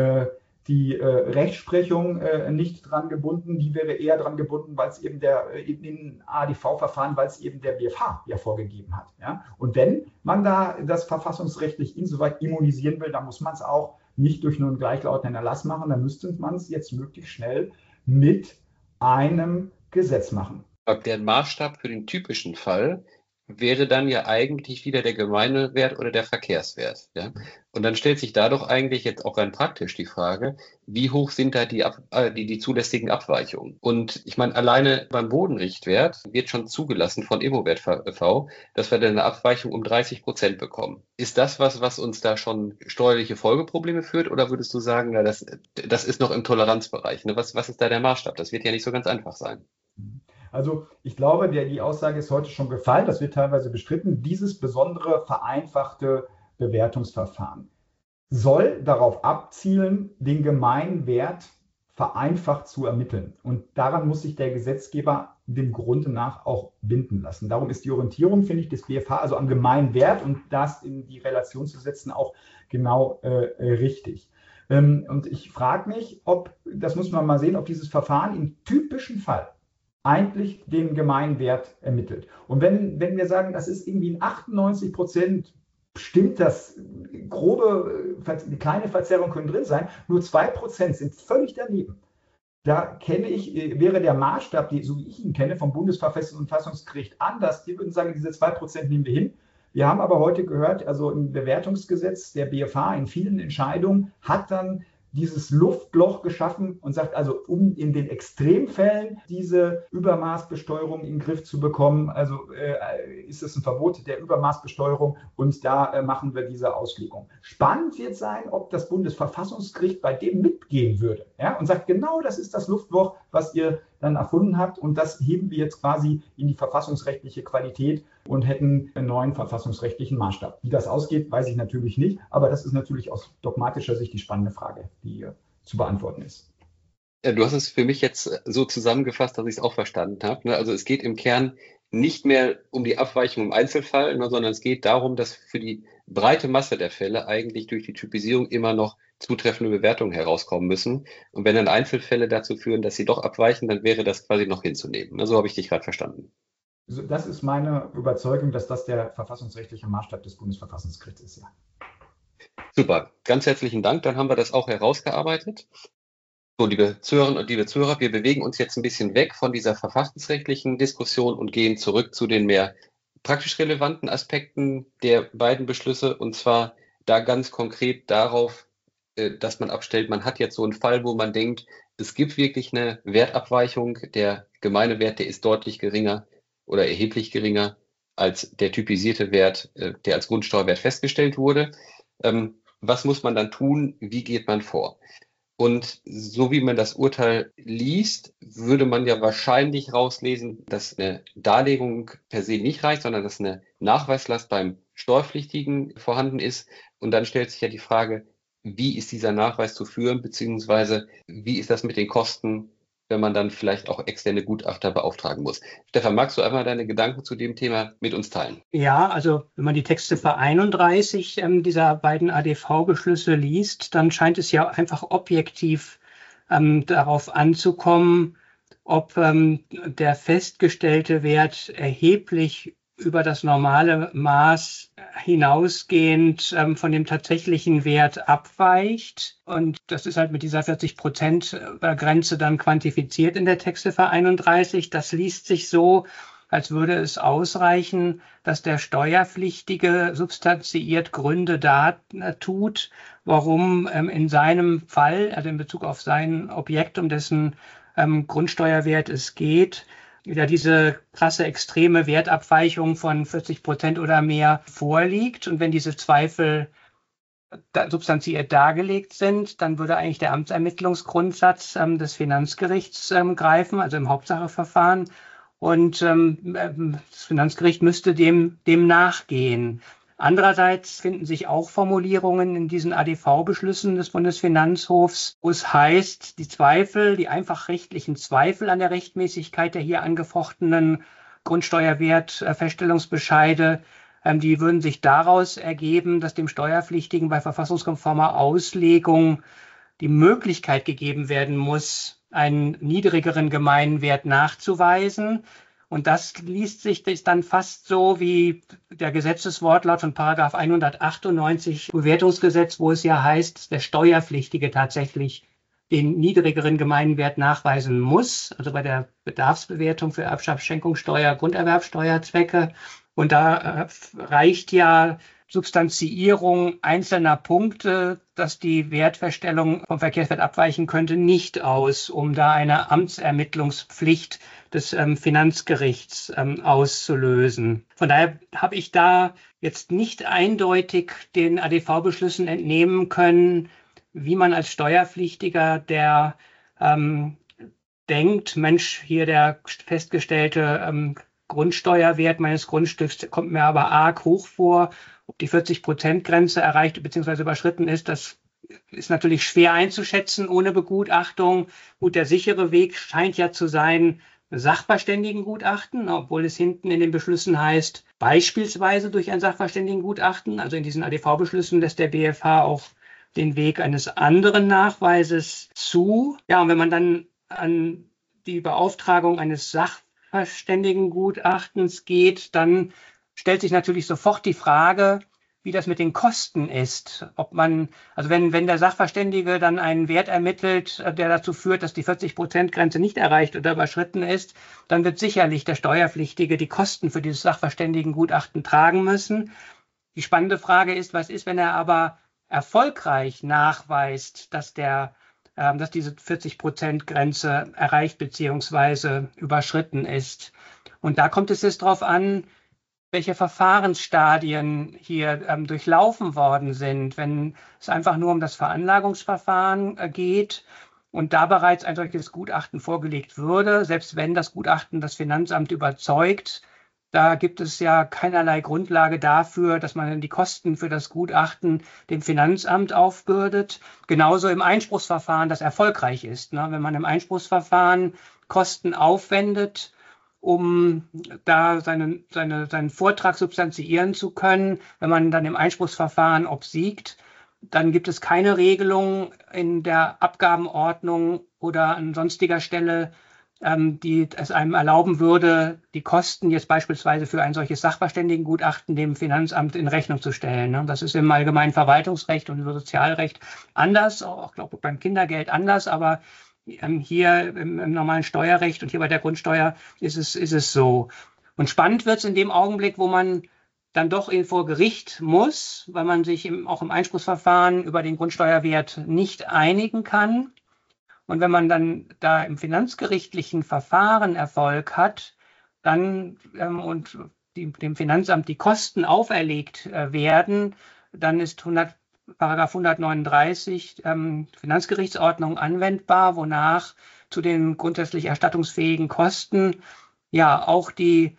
die Rechtsprechung nicht dran gebunden, die wäre eher dran gebunden, weil es eben in ADV-Verfahren, weil es eben der BfH ja vorgegeben hat. Ja? Und wenn man da das verfassungsrechtlich insoweit immunisieren will, dann muss man es auch nicht durch nur einen gleichlautenden Erlass machen, dann müsste man es jetzt möglichst schnell mit einem Gesetz machen. Der Maßstab für den typischen Fall wäre dann ja eigentlich wieder der Gemeindewert oder der Verkehrswert. Ja? Und dann stellt sich da doch eigentlich jetzt auch rein praktisch die Frage, wie hoch sind da die zulässigen Abweichungen? Und ich meine, alleine beim Bodenrichtwert wird schon zugelassen von Immowert v., dass wir dann eine Abweichung um 30% bekommen. Ist das was uns da schon steuerliche Folgeprobleme führt? Oder würdest du sagen, na, das ist noch im Toleranzbereich? Ne? Was ist da der Maßstab? Das wird ja nicht so ganz einfach sein. Also ich glaube, die Aussage ist heute schon gefallen, das wird teilweise bestritten. Dieses besondere vereinfachte Bewertungsverfahren soll darauf abzielen, den Gemeinwert vereinfacht zu ermitteln. Und daran muss sich der Gesetzgeber dem Grunde nach auch binden lassen. Darum ist die Orientierung, finde ich, des BfH, also am Gemeinwert und das in die Relation zu setzen, auch genau richtig. Und ich frage mich, das muss man mal sehen, ob dieses Verfahren im typischen Fall eigentlich den Gemeinwert ermittelt. Und wenn wir sagen, das ist irgendwie in 98%, stimmt das, kleine Verzerrungen können drin sein, nur 2% sind völlig daneben. Da wäre der Maßstab, so wie ich ihn kenne, vom Bundesverfassungsgericht anders. Die würden sagen, diese 2% nehmen wir hin. Wir haben aber heute gehört, also im Bewertungsgesetz der BfH in vielen Entscheidungen hat dann dieses Luftloch geschaffen und sagt also, um in den Extremfällen diese Übermaßbesteuerung in den Griff zu bekommen, also ist es ein Verbot der Übermaßbesteuerung und da machen wir diese Auslegung. Spannend wird sein, ob das Bundesverfassungsgericht bei dem mitgehen würde, ja, und sagt, genau das ist das Luftloch, was ihr dann erfunden habt und das heben wir jetzt quasi in die verfassungsrechtliche Qualität und hätten einen neuen verfassungsrechtlichen Maßstab. Wie das ausgeht, weiß ich natürlich nicht, aber das ist natürlich aus dogmatischer Sicht die spannende Frage, die zu beantworten ist. Ja, du hast es für mich jetzt so zusammengefasst, dass ich es auch verstanden habe. Also es geht im Kern nicht mehr um die Abweichung im Einzelfall, sondern es geht darum, dass für die breite Masse der Fälle eigentlich durch die Typisierung immer noch zutreffende Bewertungen herauskommen müssen. Und wenn dann Einzelfälle dazu führen, dass sie doch abweichen, dann wäre das quasi noch hinzunehmen. So habe ich dich gerade verstanden. Das ist meine Überzeugung, dass das der verfassungsrechtliche Maßstab des Bundesverfassungsgerichts ist, ja. Super, ganz herzlichen Dank. Dann haben wir das auch herausgearbeitet. So, liebe Zuhörerinnen und liebe Zuhörer, wir bewegen uns jetzt ein bisschen weg von dieser verfassungsrechtlichen Diskussion und gehen zurück zu den mehr praktisch relevanten Aspekten der beiden Beschlüsse, und zwar da ganz konkret darauf, dass man abstellt, man hat jetzt so einen Fall, wo man denkt, es gibt wirklich eine Wertabweichung, der gemeine Wert, der ist deutlich geringer oder erheblich geringer als der typisierte Wert, der als Grundsteuerwert festgestellt wurde. Was muss man dann tun? Wie geht man vor? Und so wie man das Urteil liest, würde man ja wahrscheinlich rauslesen, dass eine Darlegung per se nicht reicht, sondern dass eine Nachweislast beim Steuerpflichtigen vorhanden ist. Und dann stellt sich ja die Frage, wie ist dieser Nachweis zu führen, beziehungsweise wie ist das mit den Kosten, wenn man dann vielleicht auch externe Gutachter beauftragen muss. Stefan, magst du einmal deine Gedanken zu dem Thema mit uns teilen? Ja, also wenn man die Textziffer 31 dieser beiden ADV-Beschlüsse liest, dann scheint es ja einfach objektiv darauf anzukommen, ob der festgestellte Wert erheblich über das normale Maß hinausgehend von dem tatsächlichen Wert abweicht. Und das ist halt mit dieser 40% Grenze dann quantifiziert in der Textziffer 31. Das liest sich so, als würde es dass der Steuerpflichtige substanziiert Gründe dartut, warum in seinem Fall, also in Bezug auf sein Objekt, um dessen Grundsteuerwert es geht, wieder diese krasse extreme Wertabweichung von 40% oder mehr vorliegt. Und wenn diese Zweifel substanziiert dargelegt sind, dann würde eigentlich der Amtsermittlungsgrundsatz des Finanzgerichts greifen, also im Hauptsacheverfahren. Und das Finanzgericht müsste dem nachgehen. Andererseits finden sich auch Formulierungen in diesen ADV-Beschlüssen des Bundesfinanzhofs, wo es heißt, die einfach rechtlichen Zweifel an der Rechtmäßigkeit der hier angefochtenen Grundsteuerwertfeststellungsbescheide, die würden sich daraus ergeben, dass dem Steuerpflichtigen bei verfassungskonformer Auslegung die Möglichkeit gegeben werden muss, einen niedrigeren gemeinen Wert nachzuweisen. Und das liest sich dann fast so wie der Gesetzeswortlaut von Paragraph 198 Bewertungsgesetz, wo es ja heißt, dass der Steuerpflichtige tatsächlich den niedrigeren gemeinen Wert nachweisen muss, also bei der Bedarfsbewertung für Erbschaft, Schenkungssteuer, Grunderwerbsteuerzwecke. Und da reicht ja Substanziierung einzelner Punkte, dass die Wertfeststellung vom Verkehrswert abweichen könnte, nicht aus, um da eine Amtsermittlungspflicht des Finanzgerichts auszulösen. Von daher habe ich da jetzt nicht eindeutig den ADV-Beschlüssen entnehmen können, wie man als Steuerpflichtiger, der denkt, Mensch, hier der festgestellte Grundsteuerwert meines Grundstücks kommt mir aber arg hoch vor. Ob die 40%-Grenze erreicht bzw. überschritten ist, das ist natürlich schwer einzuschätzen ohne Begutachtung. Gut, der sichere Weg scheint ja zu sein, Sachverständigengutachten, obwohl es hinten in den Beschlüssen heißt, beispielsweise durch ein Sachverständigengutachten. Also in diesen ADV-Beschlüssen lässt der BfH auch den Weg eines anderen Nachweises zu. Ja, und wenn man dann an die Beauftragung eines Sachverständigengutachtens geht, dann stellt sich natürlich sofort die Frage, wie das mit den Kosten ist. Ob man, also wenn der Sachverständige dann einen Wert ermittelt, der dazu führt, dass die 40%-Grenze nicht erreicht oder überschritten ist, dann wird sicherlich der Steuerpflichtige die Kosten für dieses Sachverständigengutachten tragen müssen. Die spannende Frage ist, was ist, wenn er aber erfolgreich nachweist, dass diese 40%-Grenze erreicht bzw. überschritten ist. Und da kommt es jetzt darauf an, welche Verfahrensstadien hier durchlaufen worden sind. Wenn es einfach nur um das Veranlagungsverfahren geht und da bereits ein solches Gutachten vorgelegt würde, selbst wenn das Gutachten das Finanzamt überzeugt, da gibt es ja keinerlei Grundlage dafür, dass man die Kosten für das Gutachten dem Finanzamt aufbürdet. Genauso im Einspruchsverfahren, das erfolgreich ist. Wenn man im Einspruchsverfahren Kosten aufwendet, um da seinen Vortrag substanziieren zu können, wenn man dann im Einspruchsverfahren obsiegt, dann gibt es keine Regelung in der Abgabenordnung oder an sonstiger Stelle, die es einem erlauben würde, die Kosten jetzt beispielsweise für ein solches Sachverständigengutachten dem Finanzamt in Rechnung zu stellen. Ne? Das ist im allgemeinen Verwaltungsrecht und im Sozialrecht anders, auch glaube ich beim Kindergeld anders, aber hier im normalen Steuerrecht und hier bei der Grundsteuer ist es so. Und spannend wird es in dem Augenblick, wo man dann doch vor Gericht muss, weil man sich auch im Einspruchsverfahren über den Grundsteuerwert nicht einigen kann. Und wenn man dann da im finanzgerichtlichen Verfahren Erfolg hat, dann und dem Finanzamt die Kosten auferlegt werden, dann ist Paragraph 139 Finanzgerichtsordnung anwendbar, wonach zu den grundsätzlich erstattungsfähigen Kosten ja auch die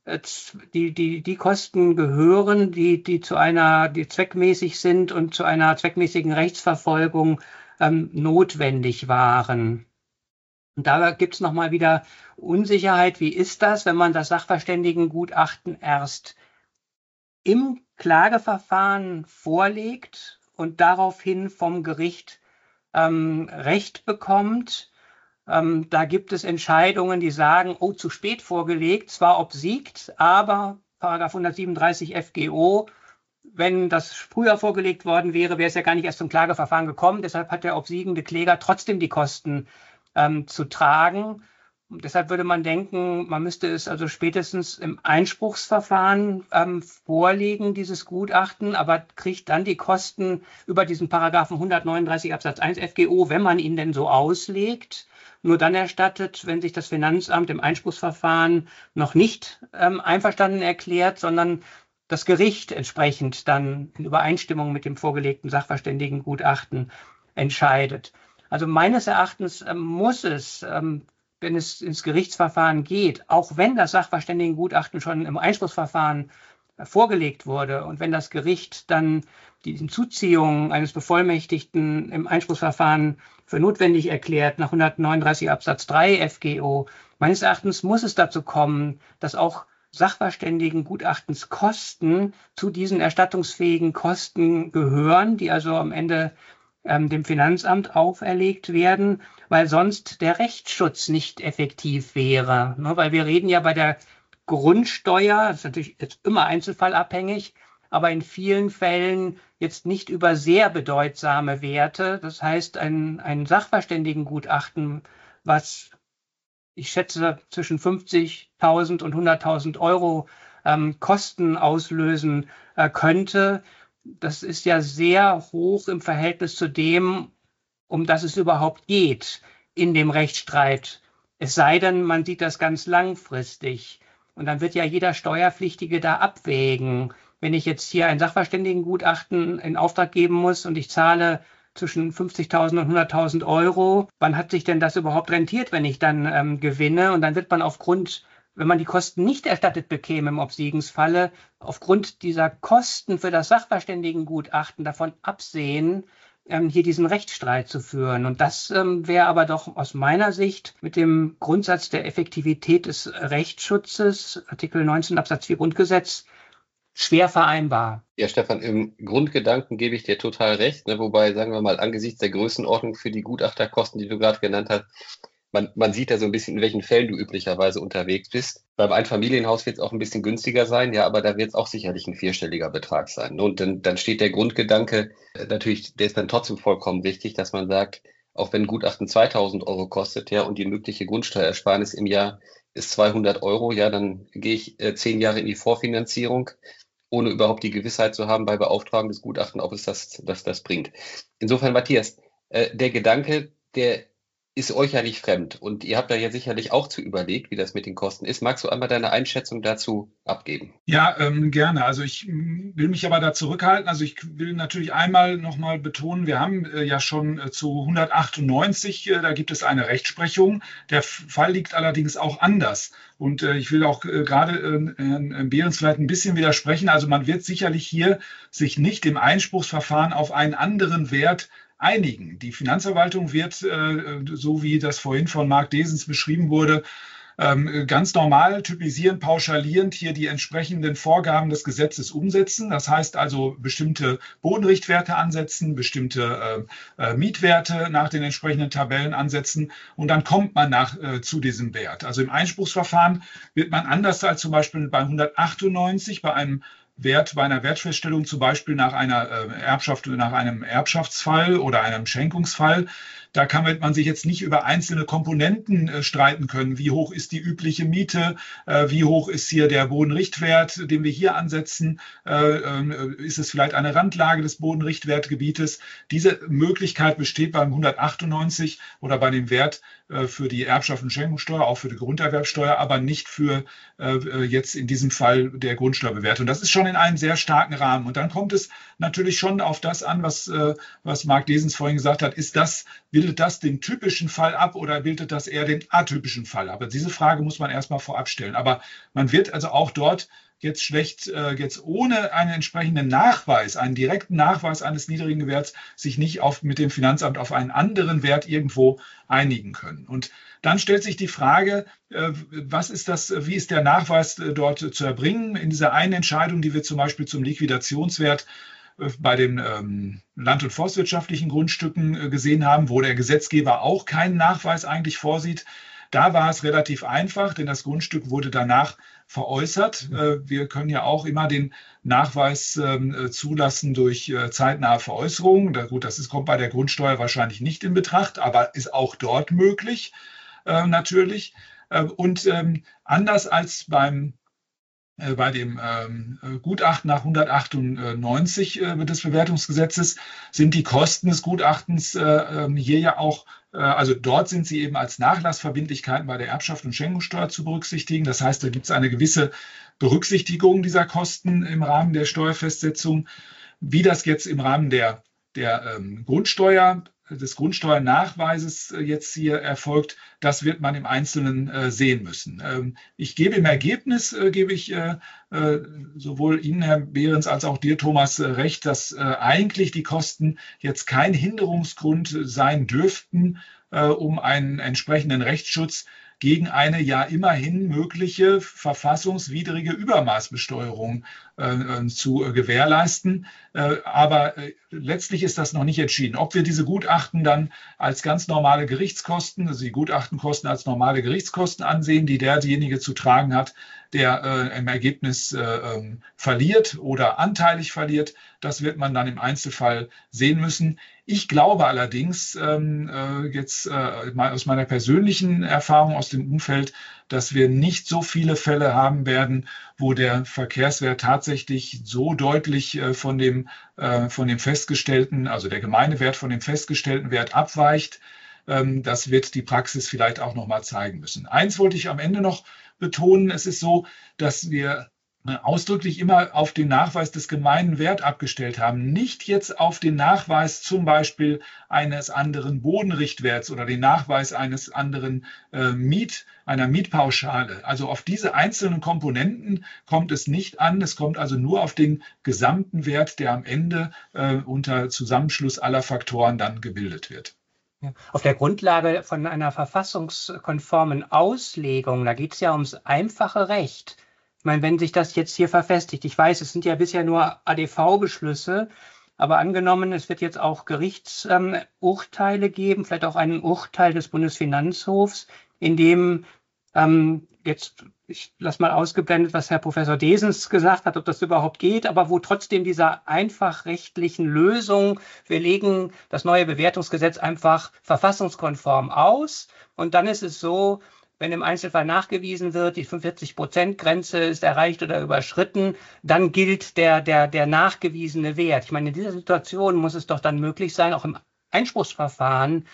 Kosten gehören, die zweckmäßig sind und zu einer zweckmäßigen Rechtsverfolgung notwendig waren. Und da gibt es nochmal wieder Unsicherheit. Wie ist das, wenn man das Sachverständigengutachten erst im Klageverfahren vorlegt und daraufhin vom Gericht Recht bekommt? Da gibt es Entscheidungen, die sagen, oh, zu spät vorgelegt, zwar obsiegt, aber Paragraph 137 FGO, wenn das früher vorgelegt worden wäre, wäre es ja gar nicht erst zum Klageverfahren gekommen. Deshalb hat der obsiegende Kläger trotzdem die Kosten zu tragen. Und deshalb würde man denken, man müsste es also spätestens im Einspruchsverfahren vorlegen, dieses Gutachten, aber kriegt dann die Kosten über diesen Paragraphen 139 Absatz 1 FGO, wenn man ihn denn so auslegt, nur dann erstattet, wenn sich das Finanzamt im Einspruchsverfahren noch nicht einverstanden erklärt, sondern das Gericht entsprechend dann in Übereinstimmung mit dem vorgelegten Sachverständigengutachten entscheidet. Also meines Erachtens muss es, wenn es ins Gerichtsverfahren geht, auch wenn das Sachverständigengutachten schon im Einspruchsverfahren vorgelegt wurde und wenn das Gericht dann die Hinzuziehung eines Bevollmächtigten im Einspruchsverfahren für notwendig erklärt, nach 139 Absatz 3 FGO, meines Erachtens muss es dazu kommen, dass auch Sachverständigengutachtenskosten zu diesen erstattungsfähigen Kosten gehören, die also am Ende dem Finanzamt auferlegt werden, weil sonst der Rechtsschutz nicht effektiv wäre. Ne? Weil wir reden ja bei der Grundsteuer, das ist natürlich jetzt immer einzelfallabhängig, aber in vielen Fällen jetzt nicht über sehr bedeutsame Werte. Das heißt, ein Sachverständigengutachten, was ich schätze zwischen 50.000 und 100.000 Euro Kosten auslösen könnte, das ist ja sehr hoch im Verhältnis zu dem, um das es überhaupt geht in dem Rechtsstreit. Es sei denn, man sieht das ganz langfristig. Und dann wird ja jeder Steuerpflichtige da abwägen. Wenn ich jetzt hier ein Sachverständigengutachten in Auftrag geben muss und ich zahle zwischen 50.000 und 100.000 Euro, wann hat sich denn das überhaupt rentiert, wenn ich dann gewinne? Und dann wird man wenn man die Kosten nicht erstattet bekäme im Obsiegensfalle, aufgrund dieser Kosten für das Sachverständigengutachten davon absehen, hier diesen Rechtsstreit zu führen. Und das wäre aber doch aus meiner Sicht mit dem Grundsatz der Effektivität des Rechtsschutzes, Artikel 19 Absatz 4 Grundgesetz, schwer vereinbar. Ja, Stefan, im Grundgedanken gebe ich dir total recht, ne? Wobei, sagen wir mal, angesichts der Größenordnung für die Gutachterkosten, die du gerade genannt hast, man sieht ja so ein bisschen, in welchen Fällen du üblicherweise unterwegs bist. Beim Einfamilienhaus wird es auch ein bisschen günstiger sein, ja, aber da wird es auch sicherlich ein vierstelliger Betrag sein. Und dann steht der Grundgedanke, natürlich, der ist dann trotzdem vollkommen richtig, dass man sagt, auch wenn ein Gutachten 2.000 Euro kostet, ja, und die mögliche Grundsteuerersparnis im Jahr ist 200 Euro, ja, dann gehe ich 10 Jahre in die Vorfinanzierung, ohne überhaupt die Gewissheit zu haben bei Beauftragung des Gutachtens, ob es das bringt. Insofern, Matthias, der Gedanke, der ist euch ja nicht fremd. Und ihr habt da ja sicherlich auch zu überlegt, wie das mit den Kosten ist. Magst du einmal deine Einschätzung dazu abgeben? Ja, gerne. Also ich will mich aber da zurückhalten. Also ich will natürlich einmal nochmal betonen, wir haben ja schon zu 198, da gibt es eine Rechtsprechung. Der Fall liegt allerdings auch anders. Und ich will auch gerade Herrn Behrens vielleicht ein bisschen widersprechen. Also man wird sicherlich hier sich nicht im Einspruchsverfahren auf einen anderen Wert einigen. Die Finanzverwaltung wird, so wie das vorhin von Marc Desens beschrieben wurde, ganz normal, typisierend, pauschalierend hier die entsprechenden Vorgaben des Gesetzes umsetzen. Das heißt also bestimmte Bodenrichtwerte ansetzen, bestimmte Mietwerte nach den entsprechenden Tabellen ansetzen und dann kommt man zu diesem Wert. Also im Einspruchsverfahren wird man anders als zum Beispiel bei 198 bei einer Wertfeststellung, zum Beispiel nach einer Erbschaft, nach einem Erbschaftsfall oder einem Schenkungsfall. Da kann man sich jetzt nicht über einzelne Komponenten streiten können. Wie hoch ist die übliche Miete? Wie hoch ist hier der Bodenrichtwert, den wir hier ansetzen? Ist es vielleicht eine Randlage des Bodenrichtwertgebietes? Diese Möglichkeit besteht beim 198 oder bei dem Wert für die Erbschaft und Schenkungssteuer, auch für die Grunderwerbsteuer, aber nicht für jetzt in diesem Fall der Grundsteuerbewertung. Das ist schon in einem sehr starken Rahmen. Und dann kommt es natürlich schon auf das an, was Marc Desens vorhin gesagt hat. Bildet das den typischen Fall ab oder bildet das eher den atypischen Fall ab? Diese Frage muss man erstmal vorab stellen. Aber man wird also auch dort jetzt ohne einen entsprechenden Nachweis, einen direkten Nachweis eines niedrigen Werts, sich nicht mit dem Finanzamt auf einen anderen Wert irgendwo einigen können. Und dann stellt sich die Frage, wie ist der Nachweis dort zu erbringen? In dieser einen Entscheidung, die wir zum Beispiel zum Liquidationswert bei den land- und forstwirtschaftlichen Grundstücken gesehen haben, wo der Gesetzgeber auch keinen Nachweis eigentlich vorsieht. Da war es relativ einfach, denn das Grundstück wurde danach veräußert. Wir können ja auch immer den Nachweis zulassen durch zeitnahe Veräußerung. Das kommt bei der Grundsteuer wahrscheinlich nicht in Betracht, aber ist auch dort möglich, natürlich. Und anders als bei dem Gutachten nach 198 des Bewertungsgesetzes sind die Kosten des Gutachtens hier ja auch, also dort sind sie eben als Nachlassverbindlichkeiten bei der Erbschaft und Schenkungssteuer zu berücksichtigen. Das heißt, da gibt es eine gewisse Berücksichtigung dieser Kosten im Rahmen der Steuerfestsetzung. Wie das jetzt im Rahmen der Grundsteuer, des Grundsteuernachweises jetzt hier erfolgt, das wird man im Einzelnen sehen müssen. Ich gebe im Ergebnis, sowohl Ihnen, Herr Behrens, als auch dir, Thomas, recht, dass eigentlich die Kosten jetzt kein Hinderungsgrund sein dürften, um einen entsprechenden Rechtsschutz gegen eine ja immerhin mögliche verfassungswidrige Übermaßbesteuerung zu gewährleisten. Aber letztlich ist das noch nicht entschieden. Ob wir diese Gutachten dann als ganz normale Gerichtskosten, also die Gutachtenkosten als normale Gerichtskosten ansehen, die derjenige zu tragen hat, der im Ergebnis verliert oder anteilig verliert, das wird man dann im Einzelfall sehen müssen. Ich glaube allerdings, jetzt mal aus meiner persönlichen Erfahrung aus dem Umfeld, dass wir nicht so viele Fälle haben werden, wo der Verkehrswert tatsächlich so deutlich von dem festgestellten, also der Gemeindewert von dem festgestellten Wert abweicht. Das wird die Praxis vielleicht auch noch mal zeigen müssen. Eins wollte ich am Ende noch betonen. Es ist so, dass wir ausdrücklich immer auf den Nachweis des gemeinen Wert abgestellt haben, nicht jetzt auf den Nachweis zum Beispiel eines anderen Bodenrichtwerts oder den Nachweis eines anderen einer Mietpauschale. Also auf diese einzelnen Komponenten kommt es nicht an. Es kommt also nur auf den gesamten Wert, der am Ende unter Zusammenschluss aller Faktoren dann gebildet wird. Auf der Grundlage von einer verfassungskonformen Auslegung, da geht es ja ums einfache Recht. Ich meine, wenn sich das jetzt hier verfestigt, ich weiß, es sind ja bisher nur ADV-Beschlüsse, aber angenommen, es wird jetzt auch Gerichtsurteile geben, vielleicht auch ein Urteil des Bundesfinanzhofs, in dem ich lasse mal ausgeblendet, was Herr Professor Desens gesagt hat, ob das überhaupt geht, aber wo trotzdem dieser einfach rechtlichen Lösung, wir legen das neue Bewertungsgesetz einfach verfassungskonform aus und dann ist es so, wenn im Einzelfall nachgewiesen wird, die 45%-Grenze ist erreicht oder überschritten, dann gilt der nachgewiesene Wert. Ich meine, in dieser Situation muss es doch dann möglich sein, auch im Einspruchsverfahren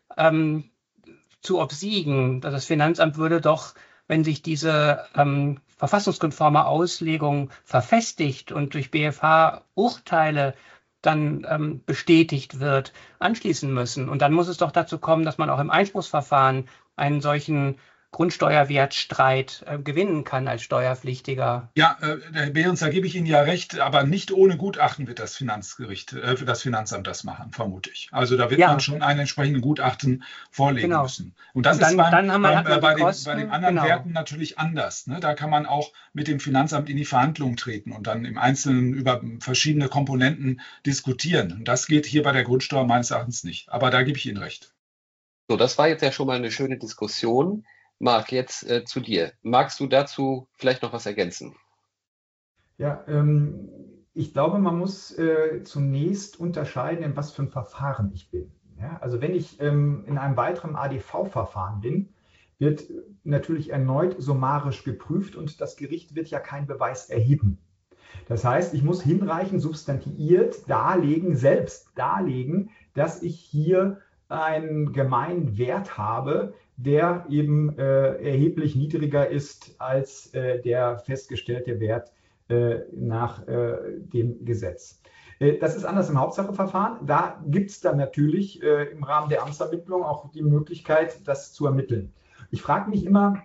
zu obsiegen. Das Finanzamt würde doch, wenn sich diese verfassungskonforme Auslegung verfestigt und durch BfH-Urteile dann bestätigt wird, anschließen müssen. Und dann muss es doch dazu kommen, dass man auch im Einspruchsverfahren einen solchen Grundsteuerwertstreit gewinnen kann als Steuerpflichtiger. Ja, Herr Behrens, da gebe ich Ihnen ja recht, aber nicht ohne Gutachten wird das das Finanzamt das machen, vermute ich. Also da wird man schon einen entsprechenden Gutachten vorlegen müssen. Und das ist bei den anderen Werten natürlich anders. Ne? Da kann man auch mit dem Finanzamt in die Verhandlungen treten und dann im Einzelnen über verschiedene Komponenten diskutieren. Und das geht hier bei der Grundsteuer meines Erachtens nicht. Aber da gebe ich Ihnen recht. So, das war jetzt ja schon mal eine schöne Diskussion. Marc, jetzt zu dir. Magst du dazu vielleicht noch was ergänzen? Ja, ich glaube, man muss zunächst unterscheiden, in was für ein Verfahren ich bin. Ja, also wenn ich in einem weiteren ADV-Verfahren bin, wird natürlich erneut summarisch geprüft und das Gericht wird ja keinen Beweis erheben. Das heißt, ich muss hinreichend substantiiert selbst darlegen, dass ich hier einen gemeinen Wert habe, der eben erheblich niedriger ist als der festgestellte Wert nach dem Gesetz. Das ist anders im Hauptsacheverfahren. Da gibt es dann natürlich im Rahmen der Amtsermittlung auch die Möglichkeit, das zu ermitteln. Ich frage mich immer,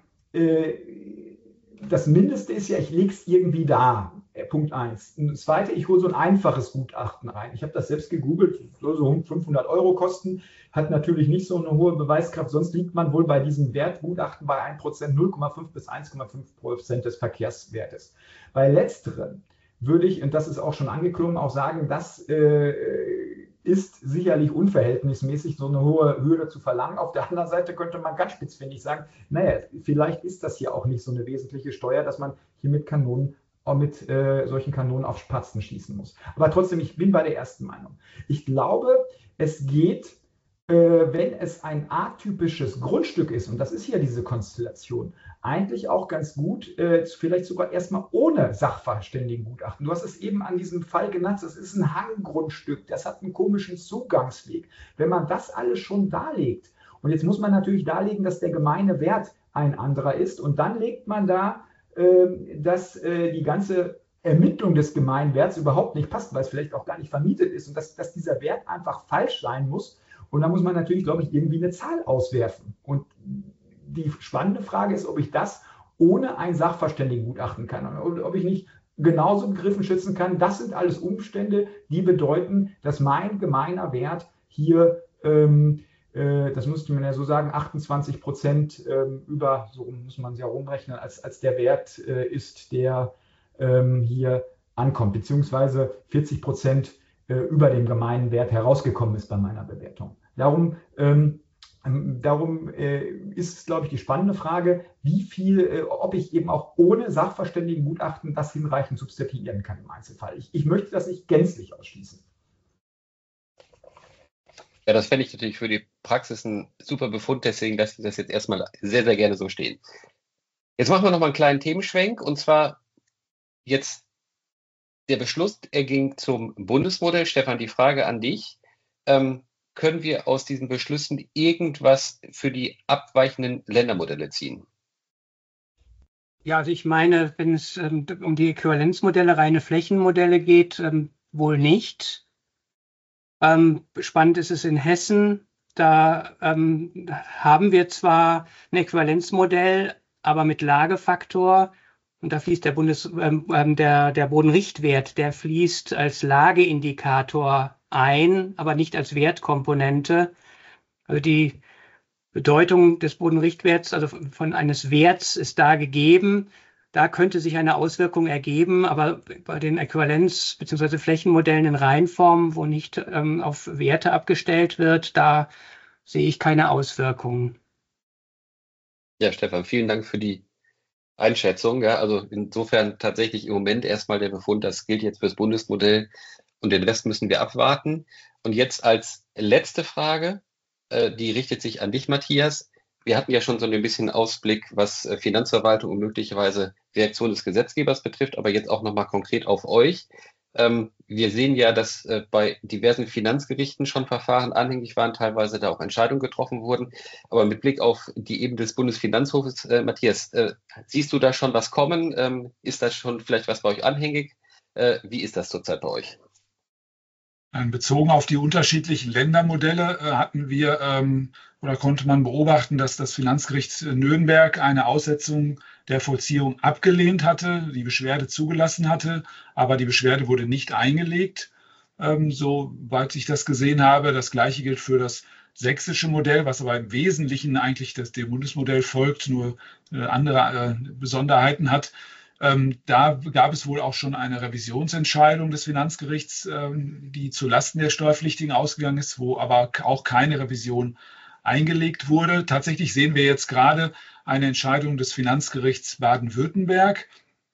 das Mindeste ist ja, ich lege es irgendwie da. Punkt 1. Und das Zweite, ich hole so ein einfaches Gutachten rein. Ich habe das selbst gegoogelt, soll so 500 € kosten, hat natürlich nicht so eine hohe Beweiskraft. Sonst liegt man wohl bei diesem Wertgutachten bei 1%, 0,5 bis 1,5% des Verkehrswertes. Bei letzteren würde ich, und das ist auch schon angeklungen, auch sagen, das ist sicherlich unverhältnismäßig, so eine hohe Hürde zu verlangen. Auf der anderen Seite könnte man ganz spitzfindig sagen, naja, vielleicht ist das hier auch nicht so eine wesentliche Steuer, dass man hier mit solchen Kanonen auf Spatzen schießen muss. Aber trotzdem, ich bin bei der ersten Meinung. Ich glaube, es geht, wenn es ein atypisches Grundstück ist, und das ist ja diese Konstellation, eigentlich auch ganz gut, vielleicht sogar erstmal ohne Sachverständigengutachten. Du hast es eben an diesem Fall genannt, das ist ein Hanggrundstück, das hat einen komischen Zugangsweg. Wenn man das alles schon darlegt, und jetzt muss man natürlich darlegen, dass der gemeine Wert ein anderer ist, und dann legt man da, dass die ganze Ermittlung des gemeinen Werts überhaupt nicht passt, weil es vielleicht auch gar nicht vermietet ist und dass dieser Wert einfach falsch sein muss. Und da muss man natürlich, glaube ich, irgendwie eine Zahl auswerfen. Und die spannende Frage ist, ob ich das ohne ein Sachverständigengutachten kann und ob ich nicht genauso begriffen schützen kann. Das sind alles Umstände, die bedeuten, dass mein gemeiner Wert hier, das müsste man ja so sagen, 28% über, so muss man es ja rumrechnen, als der Wert ist, der hier ankommt, beziehungsweise 40% über dem gemeinen Wert herausgekommen ist bei meiner Bewertung. Darum ist es, glaube ich, die spannende Frage, ob ich eben auch ohne Sachverständigengutachten das hinreichend substantiieren kann im Einzelfall. Ich möchte das nicht gänzlich ausschließen. Ja, das fände ich natürlich für die Praxis ein super Befund, deswegen lasse ich das jetzt erstmal sehr, sehr gerne so stehen. Jetzt machen wir noch mal einen kleinen Themenschwenk, und zwar jetzt der Beschluss erging zum Bundesmodell. Stefan, die Frage an dich. Können wir aus diesen Beschlüssen irgendwas für die abweichenden Ländermodelle ziehen? Ja, also ich meine, wenn es um die Äquivalenzmodelle, reine Flächenmodelle geht, wohl nicht. Spannend ist es in Hessen. Da haben wir zwar ein Äquivalenzmodell, aber mit Lagefaktor. Und da fließt der Bodenrichtwert, der fließt als Lageindikator ein, aber nicht als Wertkomponente. Also die Bedeutung des Bodenrichtwerts, also von eines Werts, ist da gegeben. Da könnte sich eine Auswirkung ergeben, aber bei den Äquivalenz- bzw. Flächenmodellen in Reihenform, wo nicht auf Werte abgestellt wird, da sehe ich keine Auswirkungen. Ja, Stefan, vielen Dank für die Einschätzung. Ja, also insofern tatsächlich im Moment erstmal der Befund, das gilt jetzt fürs Bundesmodell und den Rest müssen wir abwarten. Und jetzt als letzte Frage, die richtet sich an dich, Matthias. Wir hatten ja schon so ein bisschen Ausblick, was Finanzverwaltung und möglicherweise Reaktion des Gesetzgebers betrifft, aber jetzt auch nochmal konkret auf euch. Wir sehen ja, dass bei diversen Finanzgerichten schon Verfahren anhängig waren, teilweise da auch Entscheidungen getroffen wurden. Aber mit Blick auf die Ebene des Bundesfinanzhofes, Matthias, siehst du da schon was kommen? Ist da schon vielleicht was bei euch anhängig? Wie ist das zurzeit bei euch? Bezogen auf die unterschiedlichen Ländermodelle hatten wir oder konnte man beobachten, dass das Finanzgericht Nürnberg eine Aussetzung der Vollziehung abgelehnt hatte, die Beschwerde zugelassen hatte, aber die Beschwerde wurde nicht eingelegt, soweit ich das gesehen habe. Das Gleiche gilt für das sächsische Modell, was aber im Wesentlichen eigentlich dem Bundesmodell folgt, nur andere Besonderheiten hat. Da gab es wohl auch schon eine Revisionsentscheidung des Finanzgerichts, die zu Lasten der Steuerpflichtigen ausgegangen ist, wo aber auch keine Revision eingelegt wurde. Tatsächlich sehen wir jetzt gerade eine Entscheidung des Finanzgerichts Baden-Württemberg.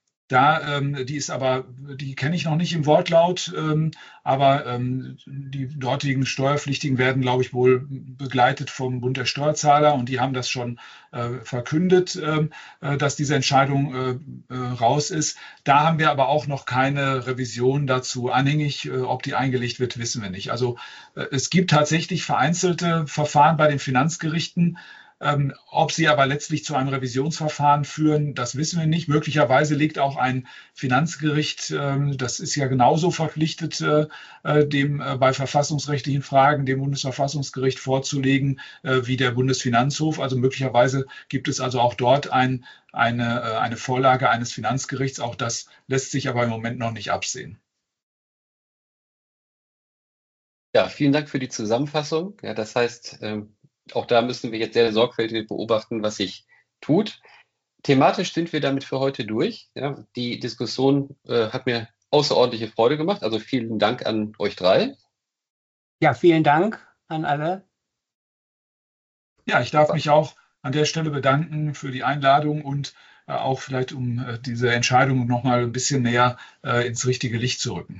Die kenne ich noch nicht im Wortlaut, aber die dortigen Steuerpflichtigen werden, glaube ich, wohl begleitet vom Bund der Steuerzahler und die haben das schon verkündet, dass diese Entscheidung raus ist. Da haben wir aber auch noch keine Revision dazu anhängig. Ob die eingelegt wird, wissen wir nicht. Also es gibt tatsächlich vereinzelte Verfahren bei den Finanzgerichten. Ob sie aber letztlich zu einem Revisionsverfahren führen, das wissen wir nicht. Möglicherweise legt auch ein Finanzgericht, das ist ja genauso verpflichtet, dem bei verfassungsrechtlichen Fragen dem Bundesverfassungsgericht vorzulegen, wie der Bundesfinanzhof. Also möglicherweise gibt es also auch dort eine Vorlage eines Finanzgerichts. Auch das lässt sich aber im Moment noch nicht absehen. Ja, vielen Dank für die Zusammenfassung. Ja, das heißt, auch da müssen wir jetzt sehr sorgfältig beobachten, was sich tut. Thematisch sind wir damit für heute durch. Ja, die Diskussion hat mir außerordentliche Freude gemacht. Also vielen Dank an euch drei. Ja, vielen Dank an alle. Ja, ich darf mich auch an der Stelle bedanken für die Einladung und auch vielleicht, um diese Entscheidung noch mal ein bisschen näher ins richtige Licht zu rücken.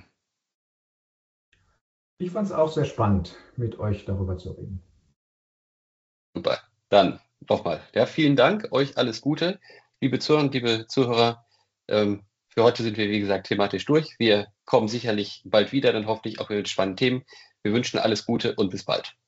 Ich fand es auch sehr spannend, mit euch darüber zu reden. Super. Dann nochmal. Ja, vielen Dank. Euch alles Gute. Liebe Zuhörer, liebe Zuhörer, für heute sind wir, wie gesagt, thematisch durch. Wir kommen sicherlich bald wieder, dann hoffentlich auch mit spannenden Themen. Wir wünschen alles Gute und bis bald.